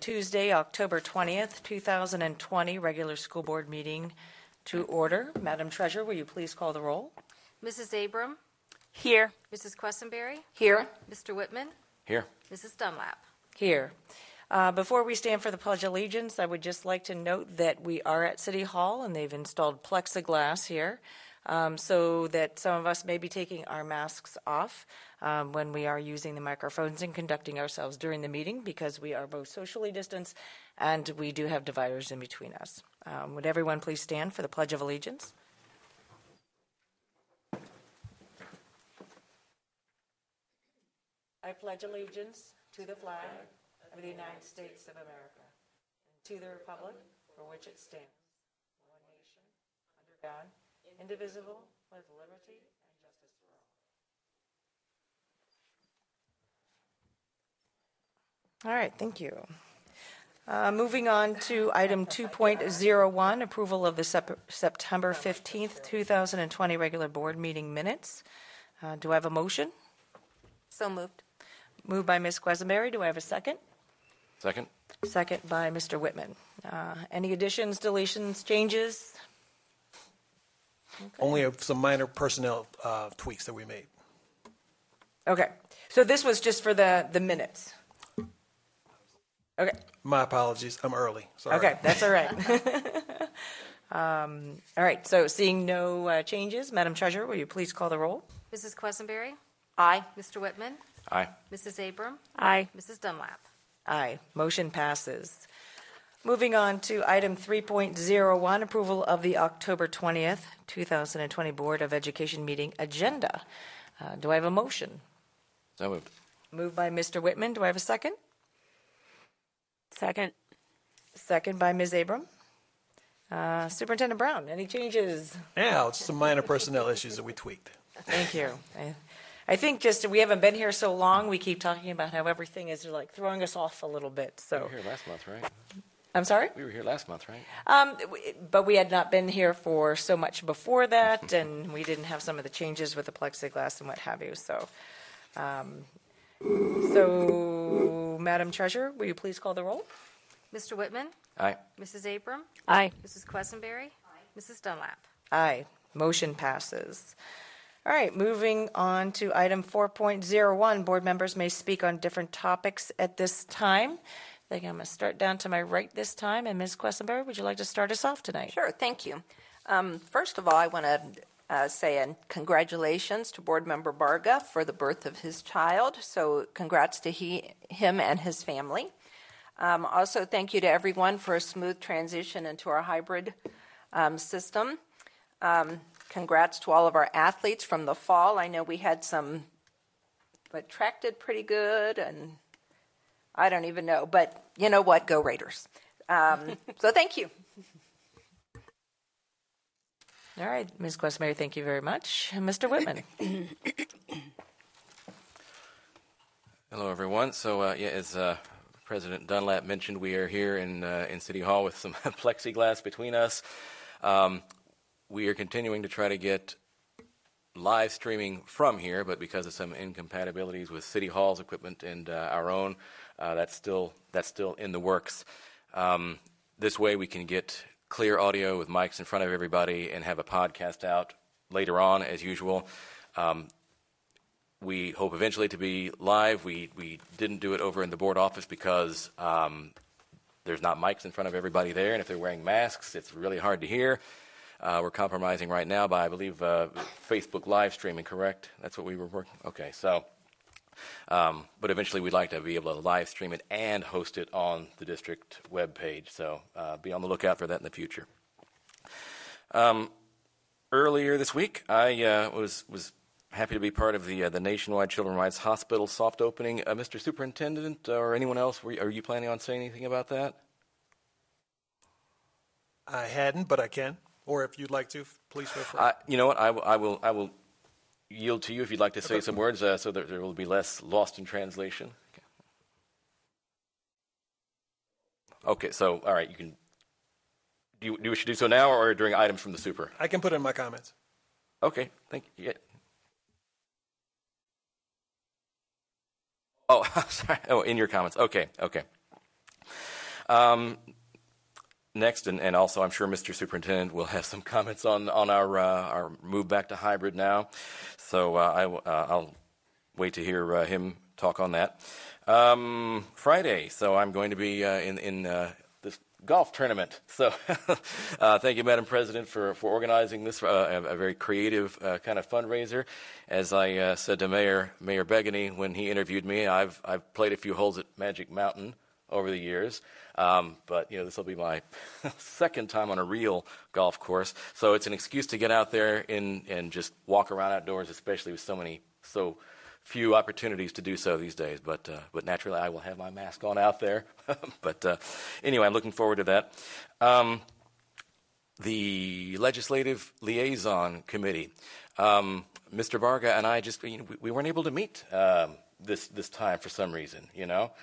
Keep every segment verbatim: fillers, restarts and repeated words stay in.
Tuesday, October twentieth, two thousand twenty, regular school board meeting to order. Madam Treasurer, will you please call the roll? Missus Abram? Here. Missus Quessenberry? Here. Mister Whitman? Here. Missus Dunlap? Here. Uh, before we stand for the Pledge of Allegiance, I would just like to note that we are at City Hall and they've installed plexiglass here um, so that some of us may be taking our masks off um, when we are using the microphones and conducting ourselves during the meeting because we are both socially distanced and we do have dividers in between us. Um, would everyone please stand for the Pledge of Allegiance? I pledge allegiance to the flag of the United States of America and to the republic for which it stands, one nation, under God, indivisible, with liberty and justice for all. All right, thank you. Uh, moving on to item two point oh one, approval of the sep- September fifteenth, two thousand twenty regular board meeting minutes. Uh, do I have a motion? So moved. Moved by Miz Quesenberry. Do I have a second? Second. Second by Mister Whitman. Uh, any additions, deletions, changes? Okay. Only some minor personnel uh, tweaks that we made. Okay. So this was just for the, the minutes. Okay. My apologies. I'm early. Sorry. Okay, that's all right. um, all right. So seeing no uh, changes, Madam Treasurer, will you please call the roll? Missus Quessenberry? Aye. Mister Whitman? Aye. Missus Abram? Aye. Missus Dunlap? Aye. Motion passes. Moving on to item three point oh one, approval of the October twentieth, two thousand twenty Board of Education meeting agenda. Uh, do I have a motion? So moved. Moved by Mister Whitman. Do I have a second? Second. Second by Miz Abram. Uh, Superintendent Brown, any changes? Yeah, it's some minor personnel issues that we tweaked. Thank you. I, I think just we haven't been here so long, we keep talking about how everything is like throwing us off a little bit. We So were here last month, right? I'm sorry? We were here last month, right? Um, w- but we had not been here for so much before that, and we didn't have some of the changes with the plexiglass and what have you. So, um, so Madam Treasurer, will you please call the roll? Mister Whitman? Aye. Missus Abram? Aye. Missus Quessenberry? Aye. Missus Dunlap? Aye. Motion passes. All right, moving on to item four point oh one. Board members may speak on different topics at this time. I think I'm going to start down to my right this time. And Miz Quessenberry, would you like to start us off tonight? Sure, thank you. Um, first of all, I want to uh, say a congratulations to Board Member Barga for the birth of his child. So congrats to he, him and his family. Um, also, thank you to everyone for a smooth transition into our hybrid um, system. Um, congrats to all of our athletes from the fall. I know we had some that track did pretty good, and I don't even know, but you know what? Go Raiders. Um, so thank you. All right, Miz Quessenberry, thank you very much. And Mister Whitman. Hello, everyone. So, uh, yeah, as uh, President Dunlap mentioned, we are here in uh, in City Hall with some plexiglass between us. Um, we are continuing to try to get live streaming from here, but because of some incompatibilities with City Hall's equipment and uh, our own, uh, that's still that's still in the works. Um, this way, we can get clear audio with mics in front of everybody and have a podcast out later on, as usual. Um, we hope eventually to be live. We we didn't do it over in the board office because um, there's not mics in front of everybody there, and if they're wearing masks, it's really hard to hear. Uh, we're compromising right now by, I believe, uh, Facebook live streaming, correct? That's what we were working. Okay, so, um, but eventually we'd like to be able to live stream it and host it on the district webpage. So uh, be on the lookout for that in the future. Um, earlier this week, I uh, was was happy to be part of the uh, the Nationwide Children's Rights Hospital soft opening. Uh, Mister Superintendent, or anyone else, were you, are you planning on saying anything about that? I hadn't, but I can. Or if you'd like to, please feel free. Uh, you know what? I, w- I will. I will yield to you if you'd like to say some words, uh, so that there will be less lost in translation. Okay. okay. So, all right. You can. Do you, do you wish to do so now, or during items from the super? I can put in my comments. Okay. Thank you. Yeah. Oh, sorry. Oh, in your comments. Okay. Okay. Um, next, and, and also I'm sure Mister Superintendent will have some comments on, on our, uh, our move back to hybrid now. So uh, I, uh, I'll wait to hear uh, him talk on that. Um, Friday, so I'm going to be uh, in, in uh, this golf tournament. So uh, thank you, Madam President, for, for organizing this, uh, a, a very creative uh, kind of fundraiser. As I uh, said to Mayor Mayor Begany when he interviewed me, I've I've played a few holes at Magic Mountain over the years, um, but you know this will be my second time on a real golf course. So it's an excuse to get out there in, and just walk around outdoors, especially with so many so few opportunities to do so these days. But uh, but naturally, I will have my mask on out there. but uh, anyway, I'm looking forward to that. Um, the Legislative Liaison Committee. Um, Mister Barga and I just you know, we, we weren't able to meet um, this this time for some reason. You know,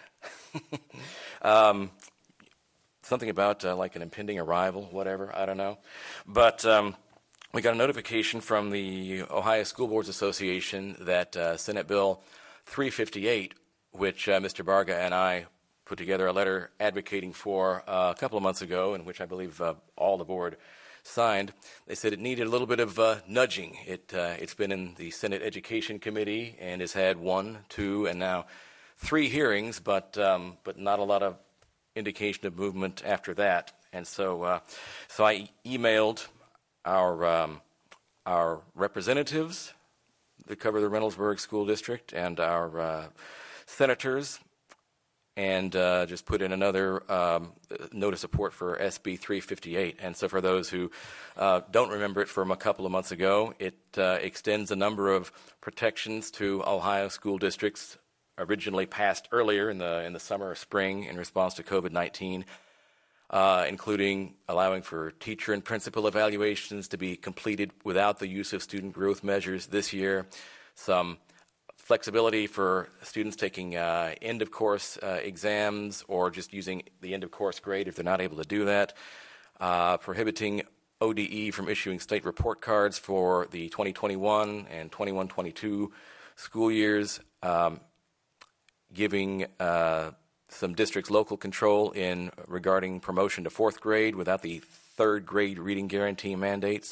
um, something about uh, like an impending arrival, whatever. I don't know, but. Um, We got a notification from the Ohio School Boards Association that uh, Senate Bill three fifty-eight, which uh, Mister Barga and I put together a letter advocating for uh, a couple of months ago, in which I believe uh, all the board signed, they said it needed a little bit of uh, nudging. It, uh, it's been in the Senate Education Committee and has had one, two, and now three hearings, but um, but not a lot of indication of movement after that. And so, uh, so I emailed Our um, our representatives that cover the Reynoldsburg School District and our uh, senators, and uh, just put in another um, note of support for S B three fifty-eight. And so for those who uh, don't remember it from a couple of months ago, it uh, extends a number of protections to Ohio school districts originally passed earlier in the in the summer or spring in response to COVID nineteen. Uh, including allowing for teacher and principal evaluations to be completed without the use of student growth measures this year, some flexibility for students taking uh, end-of-course uh, exams or just using the end-of-course grade if they're not able to do that, uh, prohibiting O D E from issuing state report cards for the twenty twenty-one and twenty-one twenty-two school years, um, giving uh, some districts local control in regarding promotion to fourth grade without the third grade reading guarantee mandates.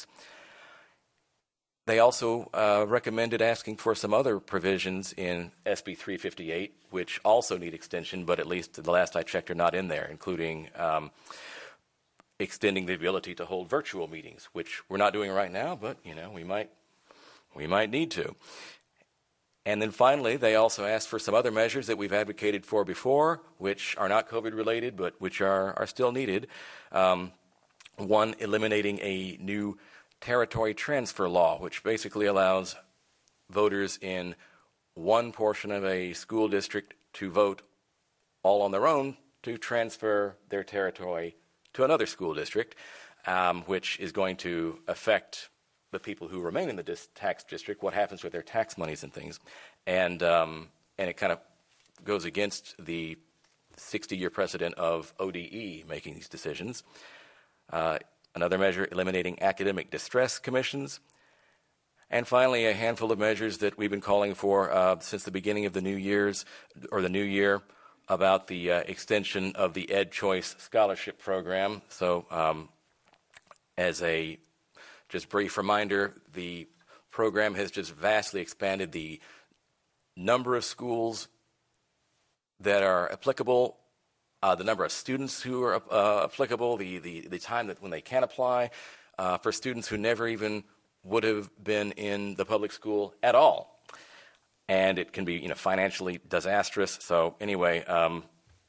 They also uh, recommended asking for some other provisions in S B three fifty-eight, which also need extension, but at least the last I checked are not in there, including um, extending the ability to hold virtual meetings, which we're not doing right now, but you know we might we might need to. And then finally, they also asked for some other measures that we've advocated for before, which are not COVID related, but which are, are still needed. Um, one, eliminating a new territory transfer law, which basically allows voters in one portion of a school district to vote all on their own to transfer their territory to another school district, um, which is going to affect the people who remain in the dis- tax district, what happens with their tax monies and things. And um, and it kind of goes against the sixty-year precedent of O D E making these decisions. Uh, another measure, eliminating academic distress commissions. And finally, a handful of measures that we've been calling for uh, since the beginning of the new years, or the new year, about the uh, extension of the Ed Choice Scholarship Program. So um, as a just brief reminder, the program has just vastly expanded the number of schools that are applicable, uh, the number of students who are uh, applicable, the, the, the time that when they can apply, uh, for students who never even would have been in the public school at all. And it can be, you know, financially disastrous. So anyway, um,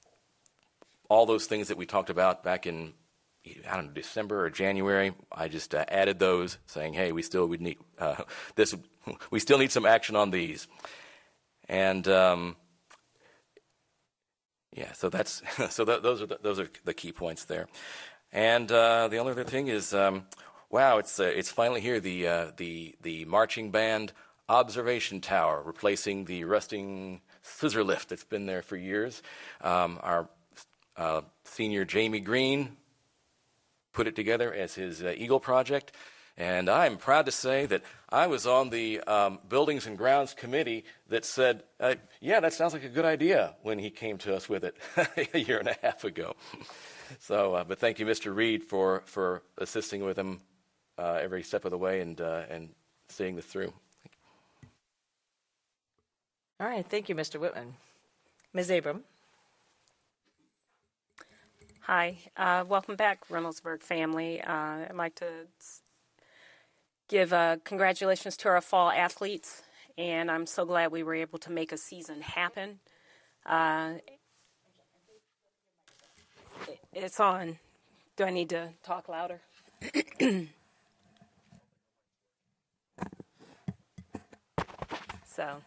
all those things that we talked about back in I don't know, December or January, I just uh, added those, saying, "Hey, we still would need uh, this. We still need some action on these." And um, yeah, so that's so th- those are the, those are the key points there. And uh, the only other thing is, um, wow, it's uh, it's finally here. The uh, the the marching band observation tower, replacing the rusting scissor lift that's been there for years. Um, our uh, senior Jamie Green put it together as his uh, Eagle project, And I'm proud to say that I was on the um, Buildings and Grounds Committee that said, uh, yeah, that sounds like a good idea when he came to us with it a year and a half ago. So, uh, but thank you, Mister Reed, for, for assisting with him uh, every step of the way and, uh, and seeing this through. All right, thank you, Mister Whitman. Miz Abram. Hi, uh, welcome back, Reynoldsburg family. Uh, I'd like to give uh, congratulations to our fall athletes, and I'm so glad we were able to make a season happen. Uh, it's on. Do I need to talk louder? So,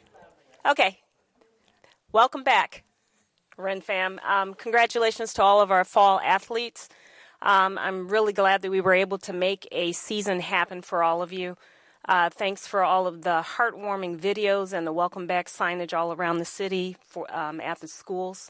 okay. Welcome back, Ren fam. Um, congratulations to all of our fall athletes. Um, I'm really glad that we were able to make a season happen for all of you. Uh, thanks for all of the heartwarming videos and the welcome back signage all around the city for um, at the schools.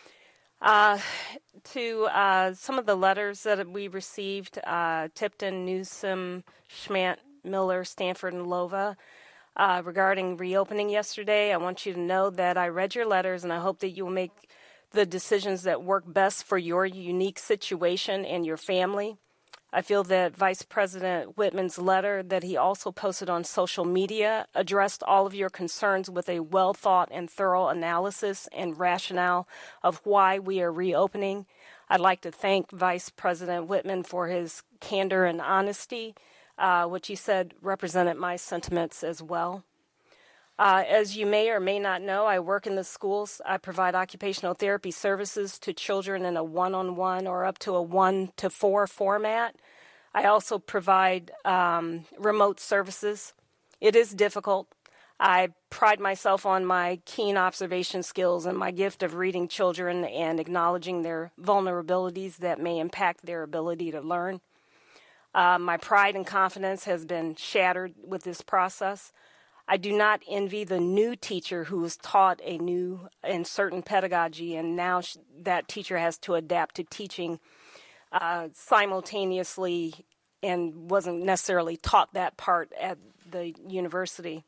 Uh, to uh, some of the letters that we received, uh, Tipton, Newsom, Schmant, Miller, Stanford, and Lova, uh, regarding reopening yesterday, I want you to know that I read your letters and I hope that you will make the decisions that work best for your unique situation and your family. I feel that Vice President Whitman's letter that he also posted on social media addressed all of your concerns with a well-thought and thorough analysis and rationale of why we are reopening. I'd like to thank Vice President Whitman for his candor and honesty, uh, which he said represented my sentiments as well. Uh, as you may or may not know, I work in the schools. I provide occupational therapy services to children in a one-on-one or up to a one-to-four format. I also provide um, remote services. It is difficult. I pride myself on my keen observation skills and my gift of reading children and acknowledging their vulnerabilities that may impact their ability to learn. Uh, my pride and confidence has been shattered with this process. I do not envy the new teacher who was taught a new and certain pedagogy, and now sh- that teacher has to adapt to teaching uh, simultaneously and wasn't necessarily taught that part at the university.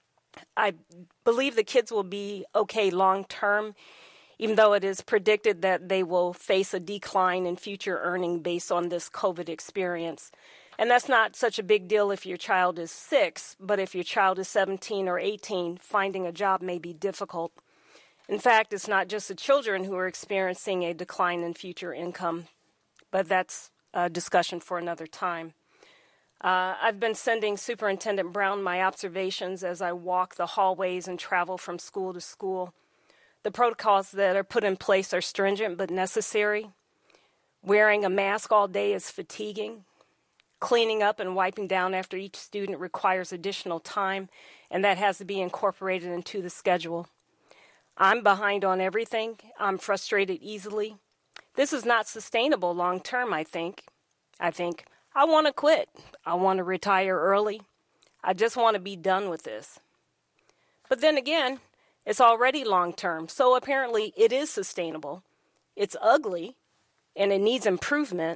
I believe the kids will be okay long term, even though it is predicted that they will face a decline in future earning based on this COVID experience. And that's not such a big deal if your child is six, but if your child is seventeen or eighteen, finding a job may be difficult. In fact, it's not just the children who are experiencing a decline in future income, but that's a discussion for another time. Uh, I've been sending Superintendent Brown my observations as I walk the hallways and travel from school to school. The protocols that are put in place are stringent but necessary. Wearing a mask all day is fatiguing. Cleaning up and wiping down after each student requires additional time, and that has to be incorporated into the schedule. I'm behind on everything. I'm frustrated easily. This is not sustainable long term, I think. I think, I want to quit. I want to retire early. I just want to be done with this. But then again, it's already long term, so apparently it is sustainable. It's ugly, and it needs improvement.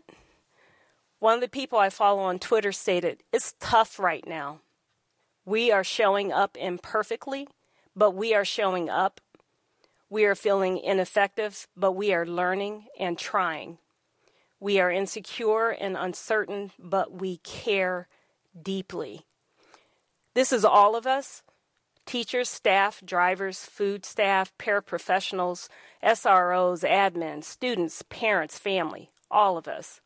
One of the people I follow on Twitter stated, it's tough right now. We are showing up imperfectly, but we are showing up. We are feeling ineffective, but we are learning and trying. We are insecure and uncertain, but we care deeply. This is all of us, teachers, staff, drivers, food staff, paraprofessionals, S R Os, admins, students, parents, family, all of us.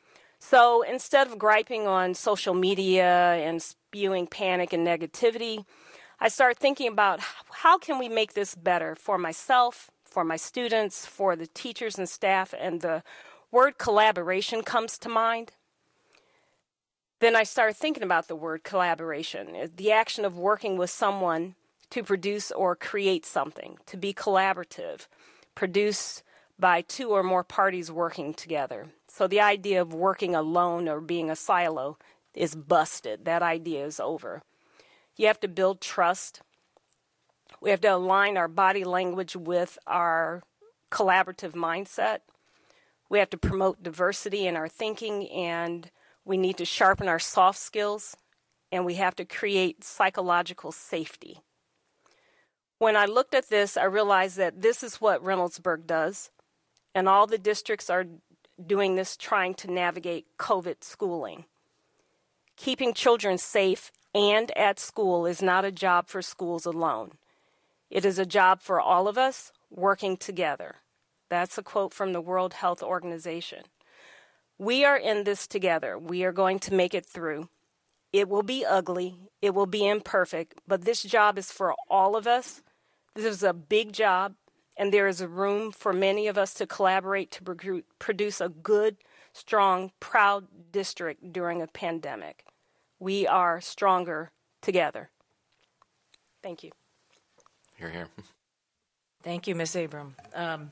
So instead of griping on social media and spewing panic and negativity, I start thinking about how can we make this better for myself, for my students, for the teachers and staff, and the word collaboration comes to mind. Then I start thinking about the word collaboration, the action of working with someone to produce or create something, to be collaborative, produce by two or more parties working together. So the idea of working alone or being a silo is busted. That idea is over. You have to build trust. We have to align our body language with our collaborative mindset. We have to promote diversity in our thinking, and We need to sharpen our soft skills, and we have to create psychological safety. When I looked at this, I realized that this is what Reynoldsburg does, and all the districts are doing this trying to navigate COVID schooling. Keeping children safe and at school is not a job for schools alone. It is a job for all of us working together. That's a quote from the World Health Organization. We are in this together. We are going to make it through. It will be ugly. It will be imperfect, but this job is for all of us. This is a big job, and there is a room for many of us to collaborate to pro- produce a good, strong, proud district during a pandemic. We are stronger together. Thank you. Hear, hear. Thank you, Miz Abram. Um,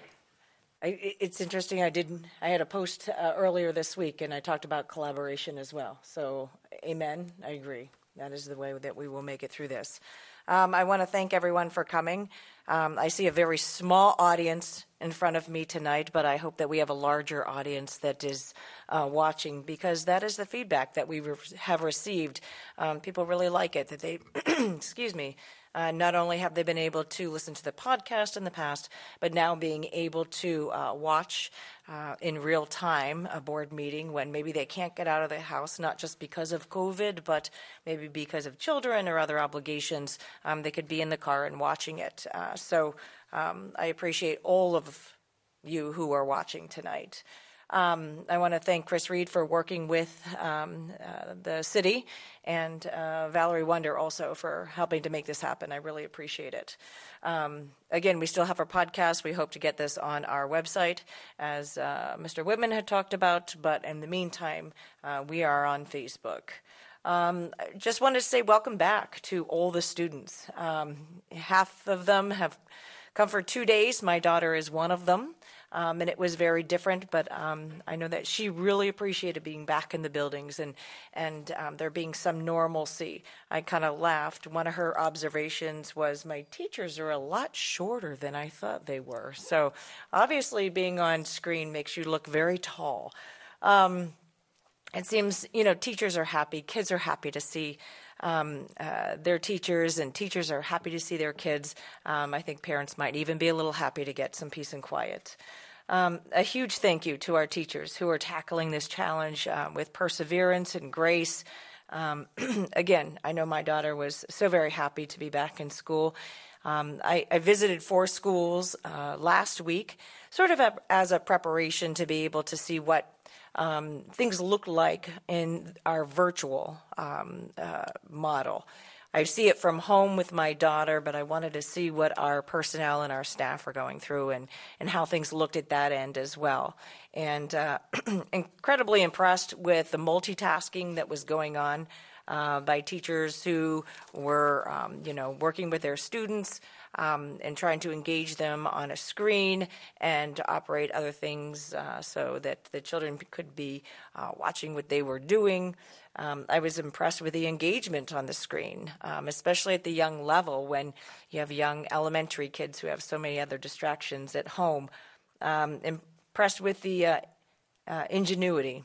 I, it's interesting. I didn't. I had a post uh, earlier this week, and I talked about collaboration as well. So, amen. I agree. That is the way that we will make it through this. Um, I want to thank everyone for coming. Um, I see a very small audience in front of me tonight, but I hope that we have a larger audience that is uh, watching, because that is the feedback that we re- have received. Um, people really like it. That they, excuse me. Uh, not only have they been able to listen to the podcast in the past, but now being able to uh, watch uh, in real time a board meeting when maybe they can't get out of the house, not just because of COVID, but maybe because of children or other obligations. Um, they could be in the car and watching it. Uh, so um, I appreciate all of you who are watching tonight. Um, I want to thank Chris Reed for working with um, uh, the city, and uh, Valerie Wonder also for helping to make this happen. I really appreciate it. Um, again, we still have our podcast. We hope to get this on our website, as uh, Mister Whitman had talked about, but in the meantime, uh, we are on Facebook. Um, I just wanted to say welcome back to all the students. Um, half of them have come for two days. My daughter is one of them. Um, and it was very different, but um, I know that she really appreciated being back in the buildings and, and um, there being some normalcy. I kind of laughed. One of her observations was, my teachers are a lot shorter than I thought they were. So obviously being on screen makes you look very tall. Um, it seems, you know, teachers are happy, kids are happy to see Um, uh, their teachers, and teachers are happy to see their kids. Um, I think parents might even be a little happy to get some peace and quiet. Um, a huge thank you to our teachers who are tackling this challenge uh, with perseverance and grace. Um, again, I know my daughter was so very happy to be back in school. Um, I, I visited four schools uh, last week, sort of a, as a preparation to be able to see what Um, things look like in our virtual um, uh, model. I see it from home with my daughter, but I wanted to see what our personnel and our staff are going through, and, and how things looked at that end as well. And uh, incredibly impressed with the multitasking that was going on uh, by teachers who were, um, you know, working with their students, Um, and trying to engage them on a screen and to operate other things uh, so that the children could be uh, watching what they were doing. Um, I was impressed with the engagement on the screen, um, especially at the young level when you have young elementary kids who have so many other distractions at home. Um, impressed with the uh, uh, ingenuity.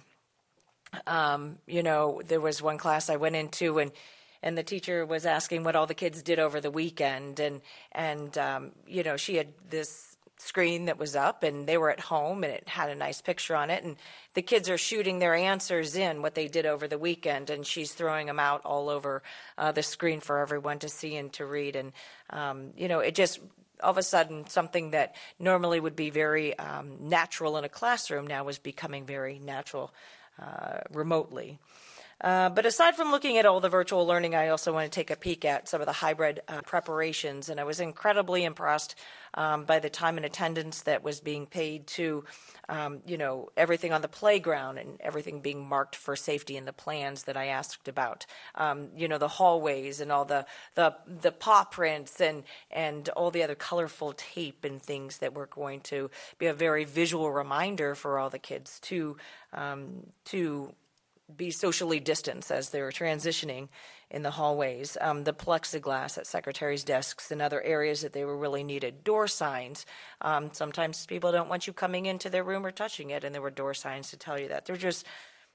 Um, you know, there was one class I went into, and And the teacher was asking what all the kids did over the weekend. And, and um, you know, she had this screen that was up, and they were at home, and it had a nice picture on it. And the kids are shooting their answers in, what they did over the weekend, and she's throwing them out all over uh, the screen for everyone to see and to read. And, um, you know, it just, all of a sudden, something that normally would be very um, natural in a classroom now was becoming very natural uh, remotely. Uh, but aside from looking at all the virtual learning, I also want to take a peek at some of the hybrid uh, preparations. And I was incredibly impressed um, by the time and attendance that was being paid to, um, you know, everything on the playground and everything being marked for safety in the plans that I asked about. Um, you know, the hallways and all the, the, the paw prints and, and all the other colorful tape and things that were going to be a very visual reminder for all the kids to, um, to, be socially distanced as they were transitioning in the hallways. Um, the plexiglass at secretaries' desks and other areas that they were really needed. Door signs. Um, sometimes people don't want you coming into their room or touching it, and there were door signs to tell you that. There were just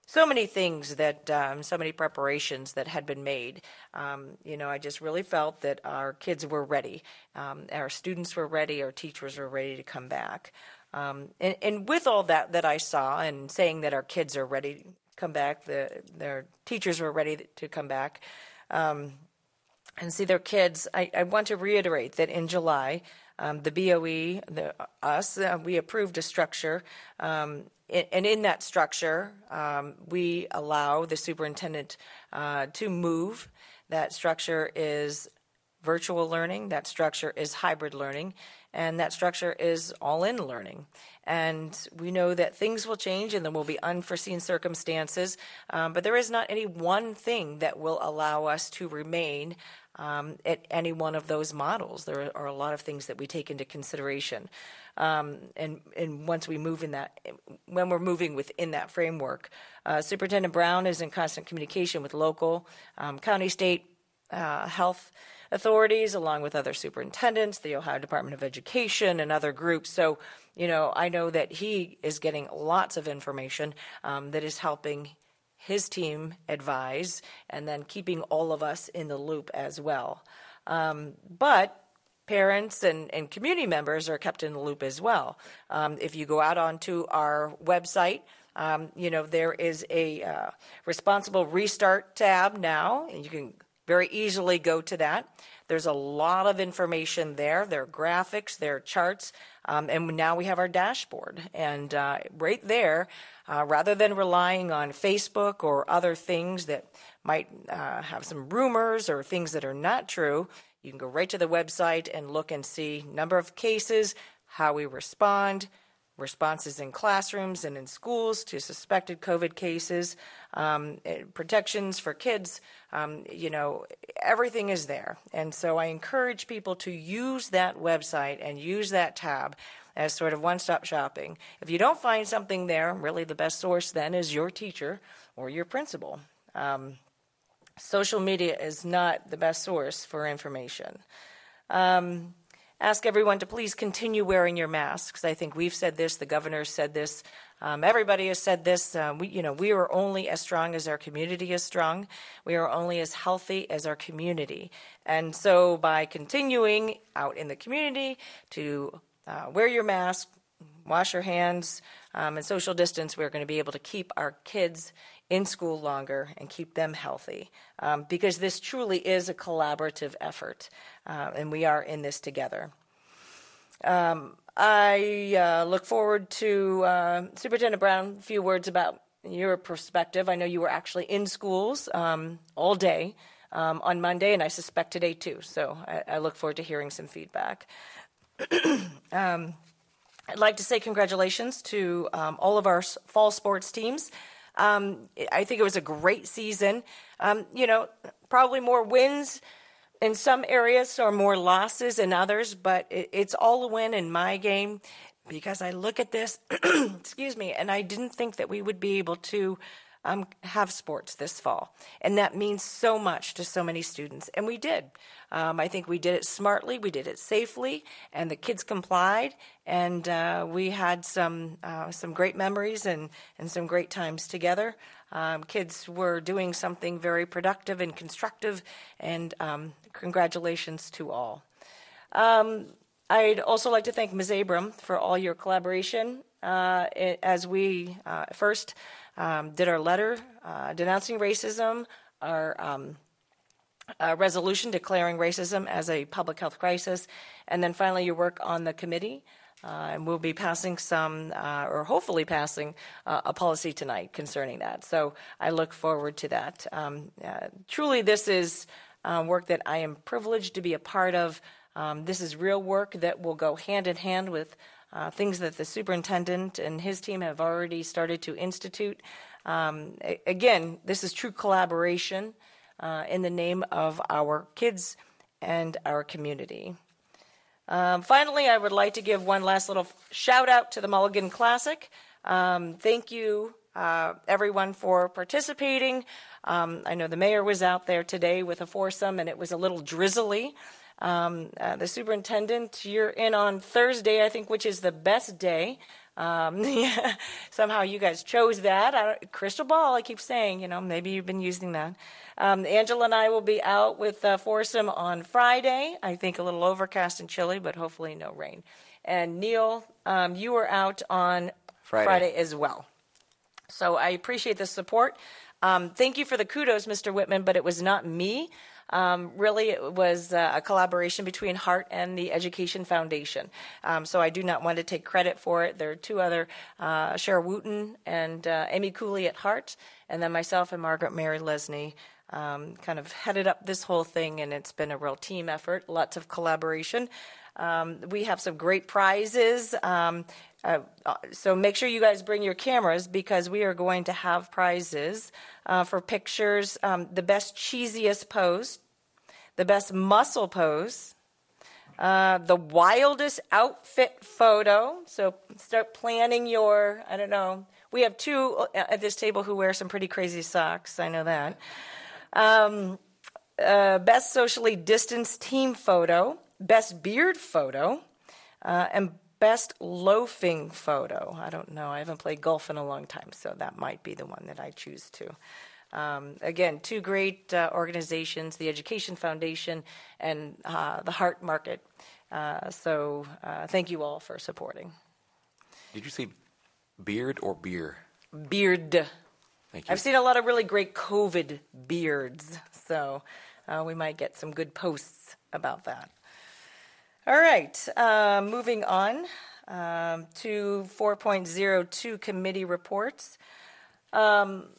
so many things that, um, so many preparations that had been made. Um, you know, I just really felt that our kids were ready. Um, our students were ready. Our teachers were ready to come back. Um, and, and with all that that I saw, and saying that our kids are ready to come back, the, their teachers were ready to come back, um, and see their kids, I, I want to reiterate that in July, um, the B O E, the, us, uh, we approved a structure, um, and in that structure, um, we allow the superintendent uh, to move. That structure is virtual learning, that structure is hybrid learning, and that structure is all-in learning. And we know that things will change and there will be unforeseen circumstances, um, but there is not any one thing that will allow us to remain um, at any one of those models. There are a lot of things that we take into consideration. Um, and, and once we move in that, when we're moving within that framework, uh, Superintendent Brown is in constant communication with local, um, county, state, uh, health authorities, along with other superintendents, the Ohio Department of Education, and other groups. So, you know, I know that he is getting lots of information um, that is helping his team advise, and then keeping all of us in the loop as well. Um, but parents and, and community members are kept in the loop as well. Um, if you go out onto our website, um, you know, there is a uh, responsible restart tab now, and you can very easily go to that. There's a lot of information there. There are graphics, there are charts, um, and now we have our dashboard. And uh, right there, uh, rather than relying on Facebook or other things that might uh, have some rumors or things that are not true, you can go right to the website and look and see number of cases, how we respond, responses in classrooms and in schools to suspected COVID cases, um, protections for kids, um, you know, everything is there. And so I encourage people to use that website and use that tab as sort of one-stop shopping. If you don't find something there, really the best source then is your teacher or your principal. Um, social media is not the best source for information. Um, Ask everyone to please continue wearing your masks. I think we've said this, the governor said this, um, everybody has said this. Uh, we, you know, we are only as strong as our community is strong. We are only as healthy as our community. And so by continuing out in the community to uh, wear your mask, wash your hands, um, and social distance, we're going to be able to keep our kids in school longer and keep them healthy, um, because this truly is a collaborative effort, uh, and we are in this together. Um, I uh, look forward to uh, Superintendent Brown, a few words about your perspective. I know you were actually in schools um, all day um, on Monday, and I suspect today too, so I, I look forward to hearing some feedback. um, I'd like to say congratulations to um, all of our fall sports teams. Um, I think it was a great season. Um, you know, probably more wins in some areas or more losses in others, but it, it's all a win in my game because I look at this, excuse me, and I didn't think that we would be able to um, have sports this fall. And that means so much to so many students. And we did. Um, I think we did it smartly, we did it safely, and the kids complied, and uh, we had some uh, some great memories and, and some great times together. Um, kids were doing something very productive and constructive, and um, congratulations to all. Um, I'd also like to thank Miz Abram for all your collaboration uh, as we uh, first um, did our letter uh, denouncing racism, our um, uh, resolution declaring racism as a public health crisis, and then finally your work on the committee. Uh, and we'll be passing some, uh, or hopefully passing, uh, a policy tonight concerning that. So I look forward to that. Um, uh, truly, this is uh, work that I am privileged to be a part of. Um, this is real work that will go hand in hand with uh, things that the superintendent and his team have already started to institute. Um, a- again, this is true collaboration uh, in the name of our kids and our community. Um, finally, I would like to give one last little shout out to the Mulligan Classic. Um, thank you, uh, everyone, for participating. Um, I know the mayor was out there today with a foursome, and it was a little drizzly. Um, uh, the superintendent, you're in on Thursday, I think, which is the best day. Um, yeah, somehow you guys chose that. I don't, crystal ball, I keep saying, you know, maybe you've been using that. Um, Angela and I will be out with uh, Foursome on Friday. I think a little overcast and chilly, but hopefully no rain. And Neil, um, you were out on Friday. Friday as well. So I appreciate the support. Um, thank you for the kudos, Mister Whitman, but it was not me. Um, really, it was uh, a collaboration between Hart and the Education Foundation. Um, so I do not want to take credit for it. There are two other, uh, Shara Wooten and uh, Amy Cooley at Hart, and then myself and Margaret Mary Lesney um, kind of headed up this whole thing, and it's been a real team effort, lots of collaboration. Um, we have some great prizes. Um, uh, so make sure you guys bring your cameras because we are going to have prizes uh, for pictures. Um, the best cheesiest pose, the best muscle pose, uh, the wildest outfit photo. So start planning your, I don't know. We have two at this table who wear some pretty crazy socks. I know that. Um, uh, best socially distanced team photo. Best beard photo, uh, and best loafing photo. I don't know. I haven't played golf in a long time, so that might be the one that I choose to. Um, again, two great uh, organizations, the Education Foundation and uh, the Hart Market. Uh, so uh, thank you all for supporting. Did you say beard or beer? Beard. Thank you. I've seen a lot of really great COVID beards, so uh, we might get some good posts about that. All right, uh, moving on um, to four point oh two committee reports. Um,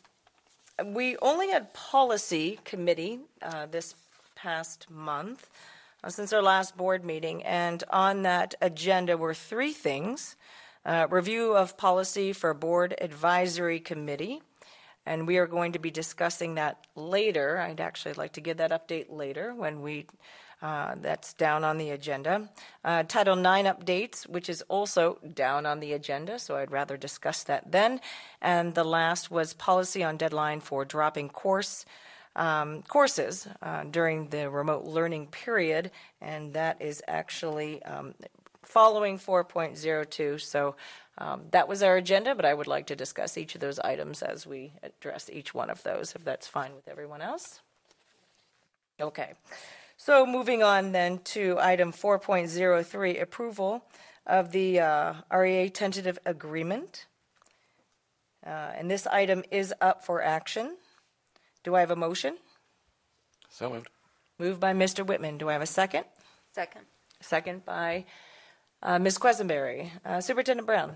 we only had policy committee uh, this past month uh, since our last board meeting, and on that agenda were three things. Uh, review of policy for board advisory committee, and we are going to be discussing that later. I'd actually like to give that update later when we Uh, that's down on the agenda. Uh, Title nine updates, which is also down on the agenda, so I'd rather discuss that then. And the last was policy on deadline for dropping course um, courses uh, during the remote learning period, and that is actually um, following four point oh two. So um, that was our agenda, but I would like to discuss each of those items as we address each one of those, if that's fine with everyone else. Okay. So moving on then to item four point oh three, approval of the uh, R E A tentative agreement. Uh, and this item is up for action. Do I have a motion? So moved. Moved by Mister Whitman. Do I have a second? Second. Second by uh, Miz Quesenberry. Uh, Superintendent Brown.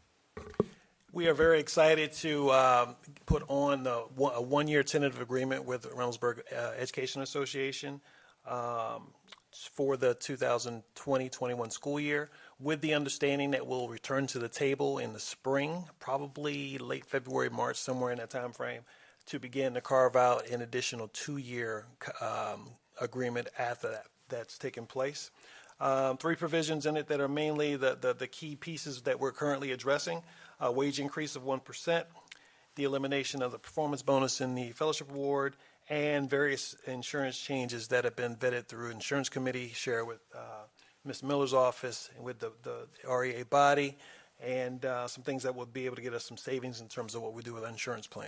We are very excited to um, put on the one, a one-year tentative agreement with Reynoldsburg uh, Education Association um, for the two thousand twenty twenty-one school year, with the understanding that we'll return to the table in the spring, probably late February, March, somewhere in that time frame, to begin to carve out an additional two-year um, agreement after that that's taken place. Um, three provisions in it that are mainly the, the, the key pieces that we're currently addressing. A wage increase of one percent, the elimination of the performance bonus in the fellowship award, and various insurance changes that have been vetted through insurance committee, share with uh, Miz Miller's office and with the, the R E A body, and uh, some things that will be able to get us some savings in terms of what we do with our insurance plan.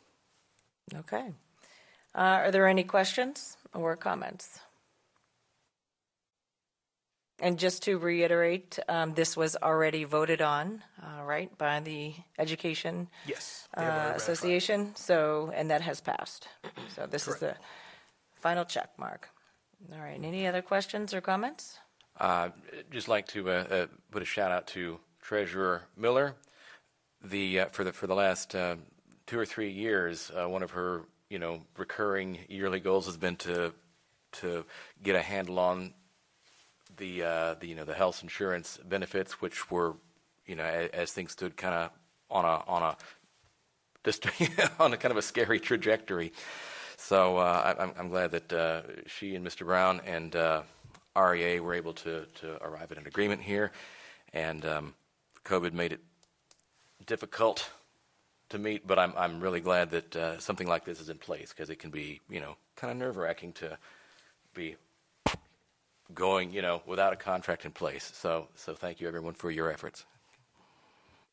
Okay. Uh, are there any questions or comments? And just to reiterate, um, this was already voted on, uh, right, by the Education Yes. they have already uh, ratified. Association. So, and that has passed. So this is Correct. the final check mark. All right. Any other questions or comments? Uh, just like to uh, uh, put a shout out to Treasurer Miller. The uh, for the for the last uh, two or three years, uh, one of her you know recurring yearly goals has been to to get a handle on the uh, the you know the health insurance benefits, which were you know as, as things stood kind of on a on a just on a kind of a scary trajectory. So uh, I, I'm, I'm glad that uh, she and Mister Brown and uh, R E A were able to to arrive at an agreement here, and um, COVID made it difficult to meet. But I'm I'm really glad that uh, something like this is in place, because it can be you know kind of nerve-wracking to be going, you know, without a contract in place. So, so thank you everyone for your efforts.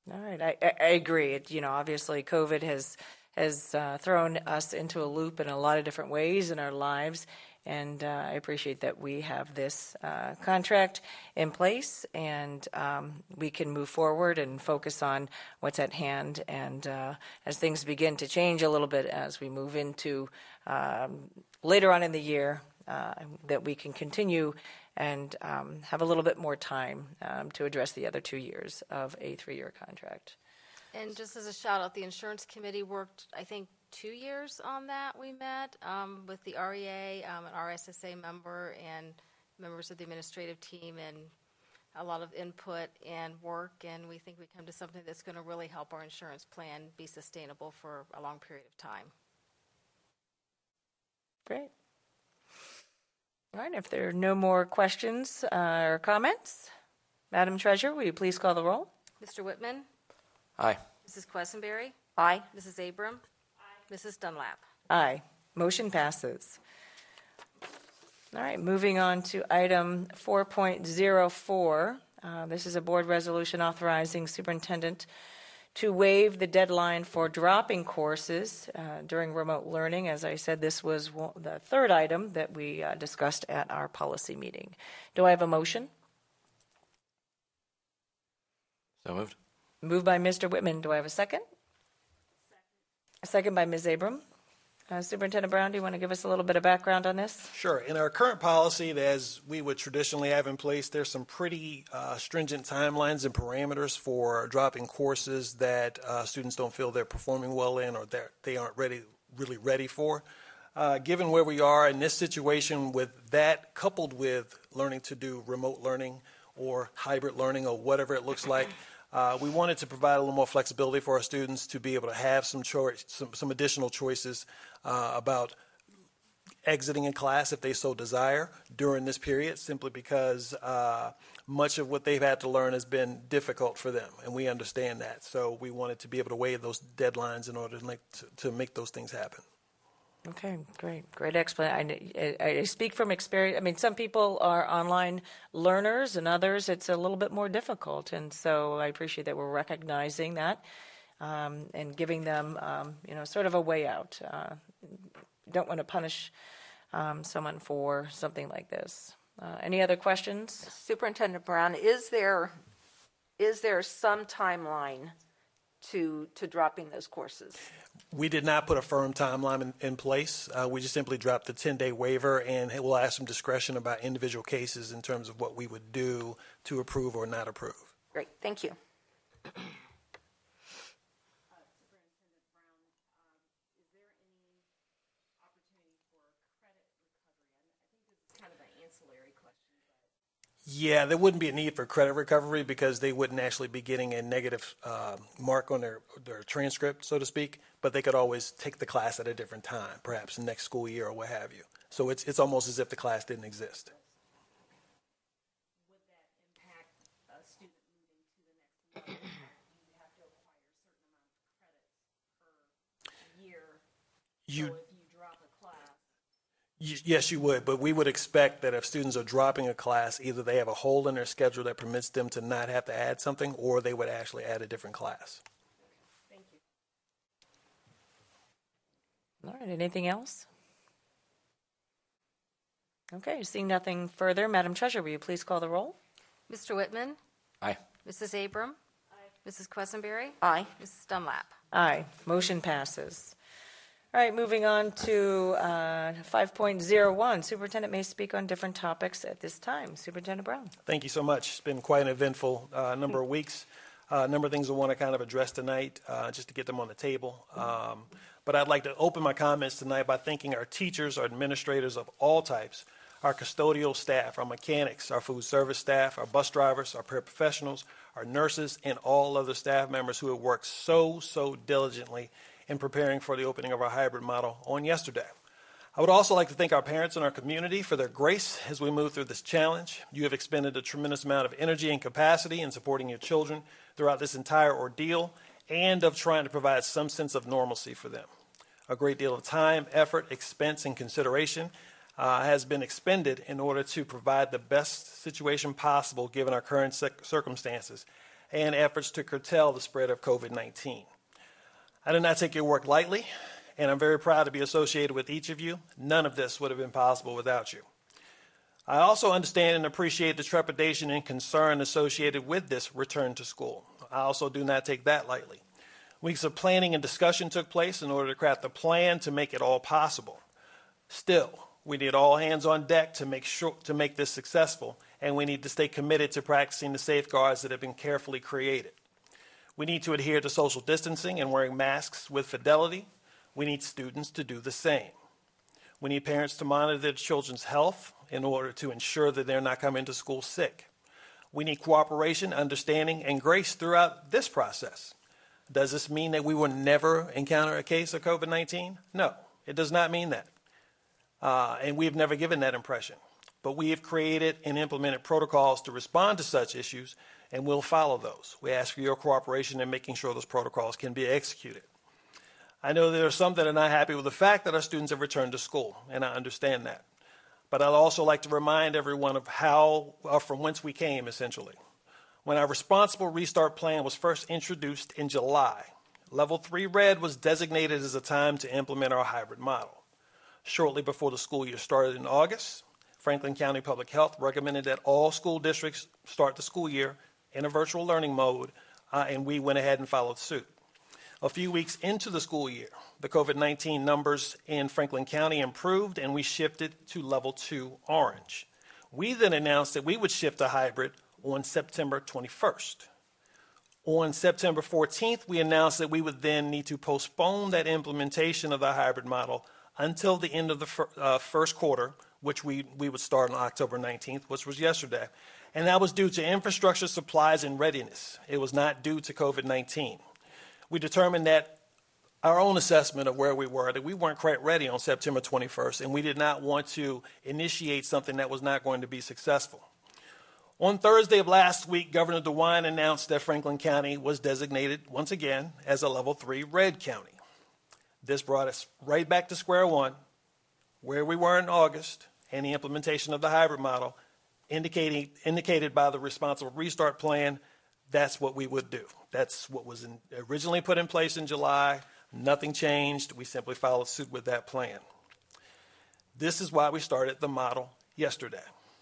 All right, I, I I agree. It, you know, obviously, COVID has has uh, thrown us into a loop in a lot of different ways in our lives, and uh, I appreciate that we have this uh, contract in place, and um, we can move forward and focus on what's at hand. And uh, as things begin to change a little bit as we move into um, later on in the year, uh, that we can continue and um, have a little bit more time um, to address the other two years of a three-year contract. And just as a shout out, the insurance committee worked, I think, two years on that. We met um, with the R E A, um, an R S S A member, and members of the administrative team, and a lot of input and work. And we think we come to something that's going to really help our insurance plan be sustainable for a long period of time. Great. All right, if there are no more questions uh, or comments, Madam Treasurer, will you please call the roll? Mister Whitman? Aye. Missus Quessenberry? Aye. Missus Abram? Aye. Missus Dunlap? Aye. Motion passes. All right, moving on to item four point oh four. Uh, this is a board resolution authorizing superintendent to waive the deadline for dropping courses uh, during remote learning. As I said, this was one, the third item that we uh, discussed at our policy meeting. Do I have a motion? So moved. Moved by Mister Whitman. Do I have a second? Second. A second by Miz Abram. Uh, Superintendent Brown, do you want to give us a little bit of background on this? Sure. In our current policy, as we would traditionally have in place, there's some pretty uh, stringent timelines and parameters for dropping courses that uh, students don't feel they're performing well in or that they aren't ready, really ready for. Uh, given where we are in this situation with that coupled with learning to do remote learning or hybrid learning or whatever it looks like, Uh, we wanted to provide a little more flexibility for our students to be able to have some choice, some, some additional choices uh, about exiting in class if they so desire during this period, simply because uh, much of what they've had to learn has been difficult for them, and we understand that. So we wanted to be able to waive those deadlines in order to make, to, to make those things happen. Okay, great. Great explanation. I, I speak from experience. I mean, some people are online learners and others it's a little bit more difficult. And so I appreciate that we're recognizing that um, and giving them, um, you know, sort of a way out. Uh, don't want to punish um, someone for something like this. Uh, any other questions? Superintendent Brown, is there is there some timeline to to dropping those courses? We did not put a firm timeline in, in place. Uh, we just simply dropped the ten-day waiver, and we'll ask some discretion about individual cases in terms of what we would do to approve or not approve. Great, thank you. Yeah, there wouldn't be a need for credit recovery because they wouldn't actually be getting a negative uh, mark on their, their transcript, so to speak, but they could always take the class at a different time, perhaps next school year or what have you. So it's it's almost as if the class didn't exist. Would that impact a student moving to the next level? You have to acquire a certain amount of credits per year. You. So if you drop a class, Y- Yes, you would, but we would expect that if students are dropping a class, either they have a hole in their schedule that permits them to not have to add something, or they would actually add a different class. thank you. All right, anything else? Okay, seeing nothing further, Madam Treasurer, will you please call the roll? Mister Whitman? Aye. Missus Abram? Aye. Missus Quessenberry? Aye. Missus Dunlap? Aye, motion passes. All right, moving on to uh, five point oh one. Superintendent may speak on different topics at this time. Superintendent Brown. Thank you so much. It's been quite an eventful uh, number of weeks. Uh, a number of things I want to kind of address tonight, uh, just to get them on the table. Um, but I'd like to open my comments tonight by thanking our teachers, our administrators of all types, our custodial staff, our mechanics, our food service staff, our bus drivers, our paraprofessionals, our nurses, and all other staff members who have worked so, so diligently in preparing for the opening of our hybrid model on yesterday. I would also like to thank our parents and our community for their grace as we move through this challenge. You have expended a tremendous amount of energy and capacity in supporting your children throughout this entire ordeal and of trying to provide some sense of normalcy for them. A great deal of time, effort, expense, and consideration uh, has been expended in order to provide the best situation possible given our current circumstances. and efforts to curtail the spread of COVID nineteen. I do not take your work lightly, and I'm very proud to be associated with each of you. None of this would have been possible without you. I also understand and appreciate the trepidation and concern associated with this return to school. I also do not take that lightly. Weeks of planning and discussion took place in order to craft a plan to make it all possible. Still, we need all hands on deck to make sure to make this successful, and we need to stay committed to practicing the safeguards that have been carefully created. We need to adhere to social distancing and wearing masks with fidelity. We need students to do the same. We need parents to monitor their children's health in order to ensure that they're not coming to school sick. We need cooperation, understanding, and grace throughout this process. Does this mean that we will never encounter a case of COVID nineteen? No, it does not mean that. Uh, and we have never given that impression. But we have created and implemented protocols to respond to such issues, and we'll follow those. We ask for your cooperation in making sure those protocols can be executed. I know there are some that are not happy with the fact that our students have returned to school, and I understand that. But I'd also like to remind everyone of how, uh, from whence we came, essentially. When our responsible restart plan was first introduced in July, Level three Red was designated as a time to implement our hybrid model. Shortly before the school year started in August, Franklin County Public Health recommended that all school districts start the school year in a virtual learning mode, uh, and we went ahead and followed suit. A few weeks into the school year, the COVID nineteen numbers in Franklin County improved, and we shifted to Level two Orange. We then announced that we would shift to hybrid on September twenty-first. On September fourteenth, we announced that we would then need to postpone that implementation of the hybrid model until the end of the fir- uh, first quarter, which we, we would start on October nineteenth, which was yesterday. And that was due to infrastructure, supplies, and readiness. It was not due to COVID nineteen. We determined that our own assessment of where we were, that we weren't quite ready on September twenty-first, and we did not want to initiate something that was not going to be successful. On Thursday of last week, Governor DeWine announced that Franklin County was designated, once again, as a Level three Red County. This brought us right back to square one, where we were in August, and the implementation of the hybrid model, indicating, indicated by the responsible restart plan. That's what we would do. That's what was in, originally put in place in July. Nothing changed. We simply followed suit with that plan. This is why we started the model yesterday.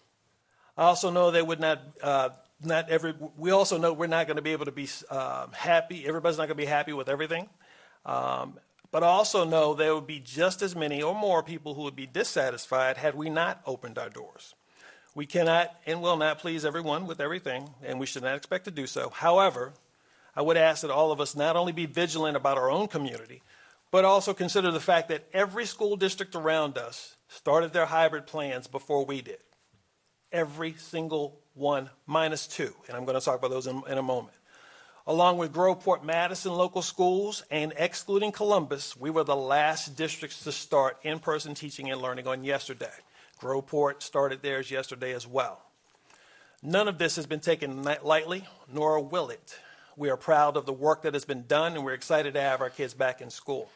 I also know that would not, uh, not every. We also know we're not going to be able to be uh, happy. Everybody's not going to be happy with everything. Um, but I also know there would be just as many or more people who would be dissatisfied had we not opened our doors. We cannot and will not please everyone with everything, and we should not expect to do so. However, I would ask that all of us not only be vigilant about our own community, but also consider the fact that every school district around us started their hybrid plans before we did. Every single one, minus two, and I'm going to talk about those in, in a moment. Along with Groveport Madison local schools and excluding Columbus, we were the last districts to start in-person teaching and learning on yesterday. Groveport started theirs yesterday as well. None of this has been taken lightly, nor will it. We are proud of the work that has been done, and we're excited to have our kids back in school.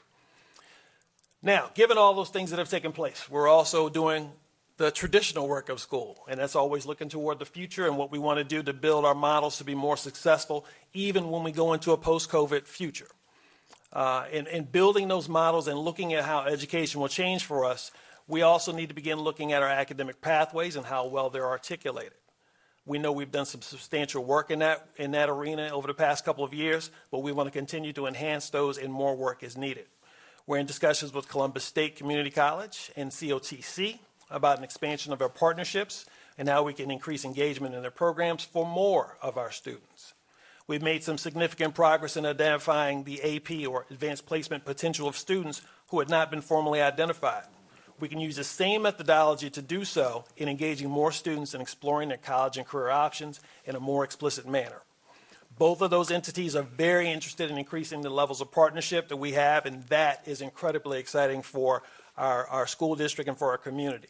Now, given all those things that have taken place, we're also doing the traditional work of school, and that's always looking toward the future and what we want to do to build our models to be more successful, even when we go into a post-COVID future. Uh, in, in building those models and looking at how education will change for us, we also need to begin looking at our academic pathways and how well they're articulated. We know we've done some substantial work in that, in that arena over the past couple of years, but we want to continue to enhance those, and more work is needed. We're in discussions with Columbus State Community College and C O T C about an expansion of our partnerships and how we can increase engagement in their programs for more of our students. We've made some significant progress in identifying the A P, or advanced placement potential, of students who had not been formally identified. We can use the same methodology to do so in engaging more students in exploring their college and career options in a more explicit manner. Both of those entities are very interested in increasing the levels of partnership that we have, and that is incredibly exciting for our, our school district and for our community.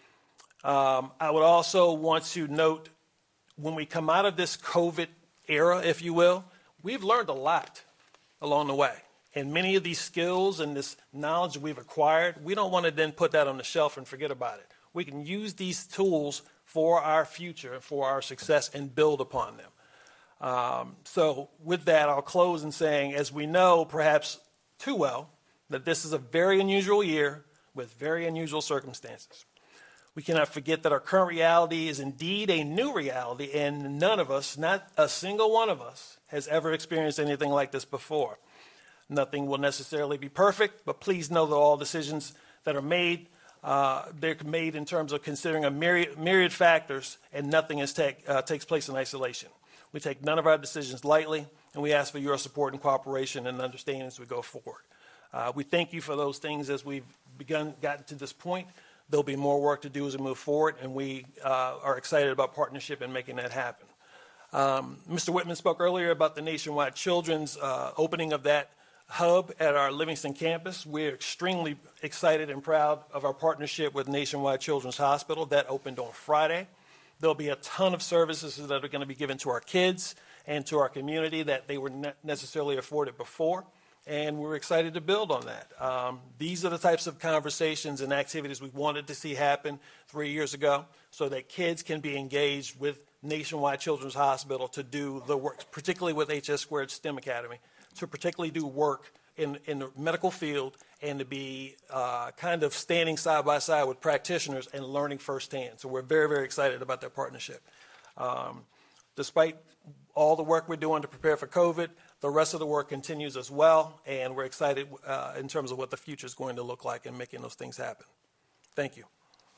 Um, I would also want to note, when we come out of this COVID era, if you will, we've learned a lot along the way. And many of these skills and this knowledge we've acquired, we don't want to then put that on the shelf and forget about it. We can use these tools for our future, for our success, and build upon them. Um, so with that, I'll close in saying, as we know, perhaps too well, that this is a very unusual year with very unusual circumstances. We cannot forget that our current reality is indeed a new reality, and none of us, not a single one of us, has ever experienced anything like this before. Nothing will necessarily be perfect, but please know that all decisions that are made, uh, they're made in terms of considering a myriad, myriad factors, and nothing is take, uh, takes place in isolation. We take none of our decisions lightly, and we ask for your support and cooperation and understanding as we go forward. Uh, we thank you for those things as we've begun, gotten to this point. There'll be more work to do as we move forward, and we uh, are excited about partnership and making that happen. Um, Mister Whitman spoke earlier about the Nationwide Children's uh, opening of that hub at our Livingston campus. We're extremely excited and proud of our partnership with Nationwide Children's Hospital. That opened on Friday. There'll be a ton of services that are going to be given to our kids and to our community that they were not necessarily afforded before. And we're excited to build on that. Um, these are the types of conversations and activities we wanted to see happen three years ago so that kids can be engaged with Nationwide Children's Hospital to do the work, particularly with H S Squared STEM Academy, to particularly do work in, in the medical field and to be uh, kind of standing side by side with practitioners and learning firsthand. So we're very, very excited about that partnership. Um, despite all the work we're doing to prepare for COVID, the rest of the work continues as well, and we're excited uh, in terms of what the future is going to look like and making those things happen. Thank you.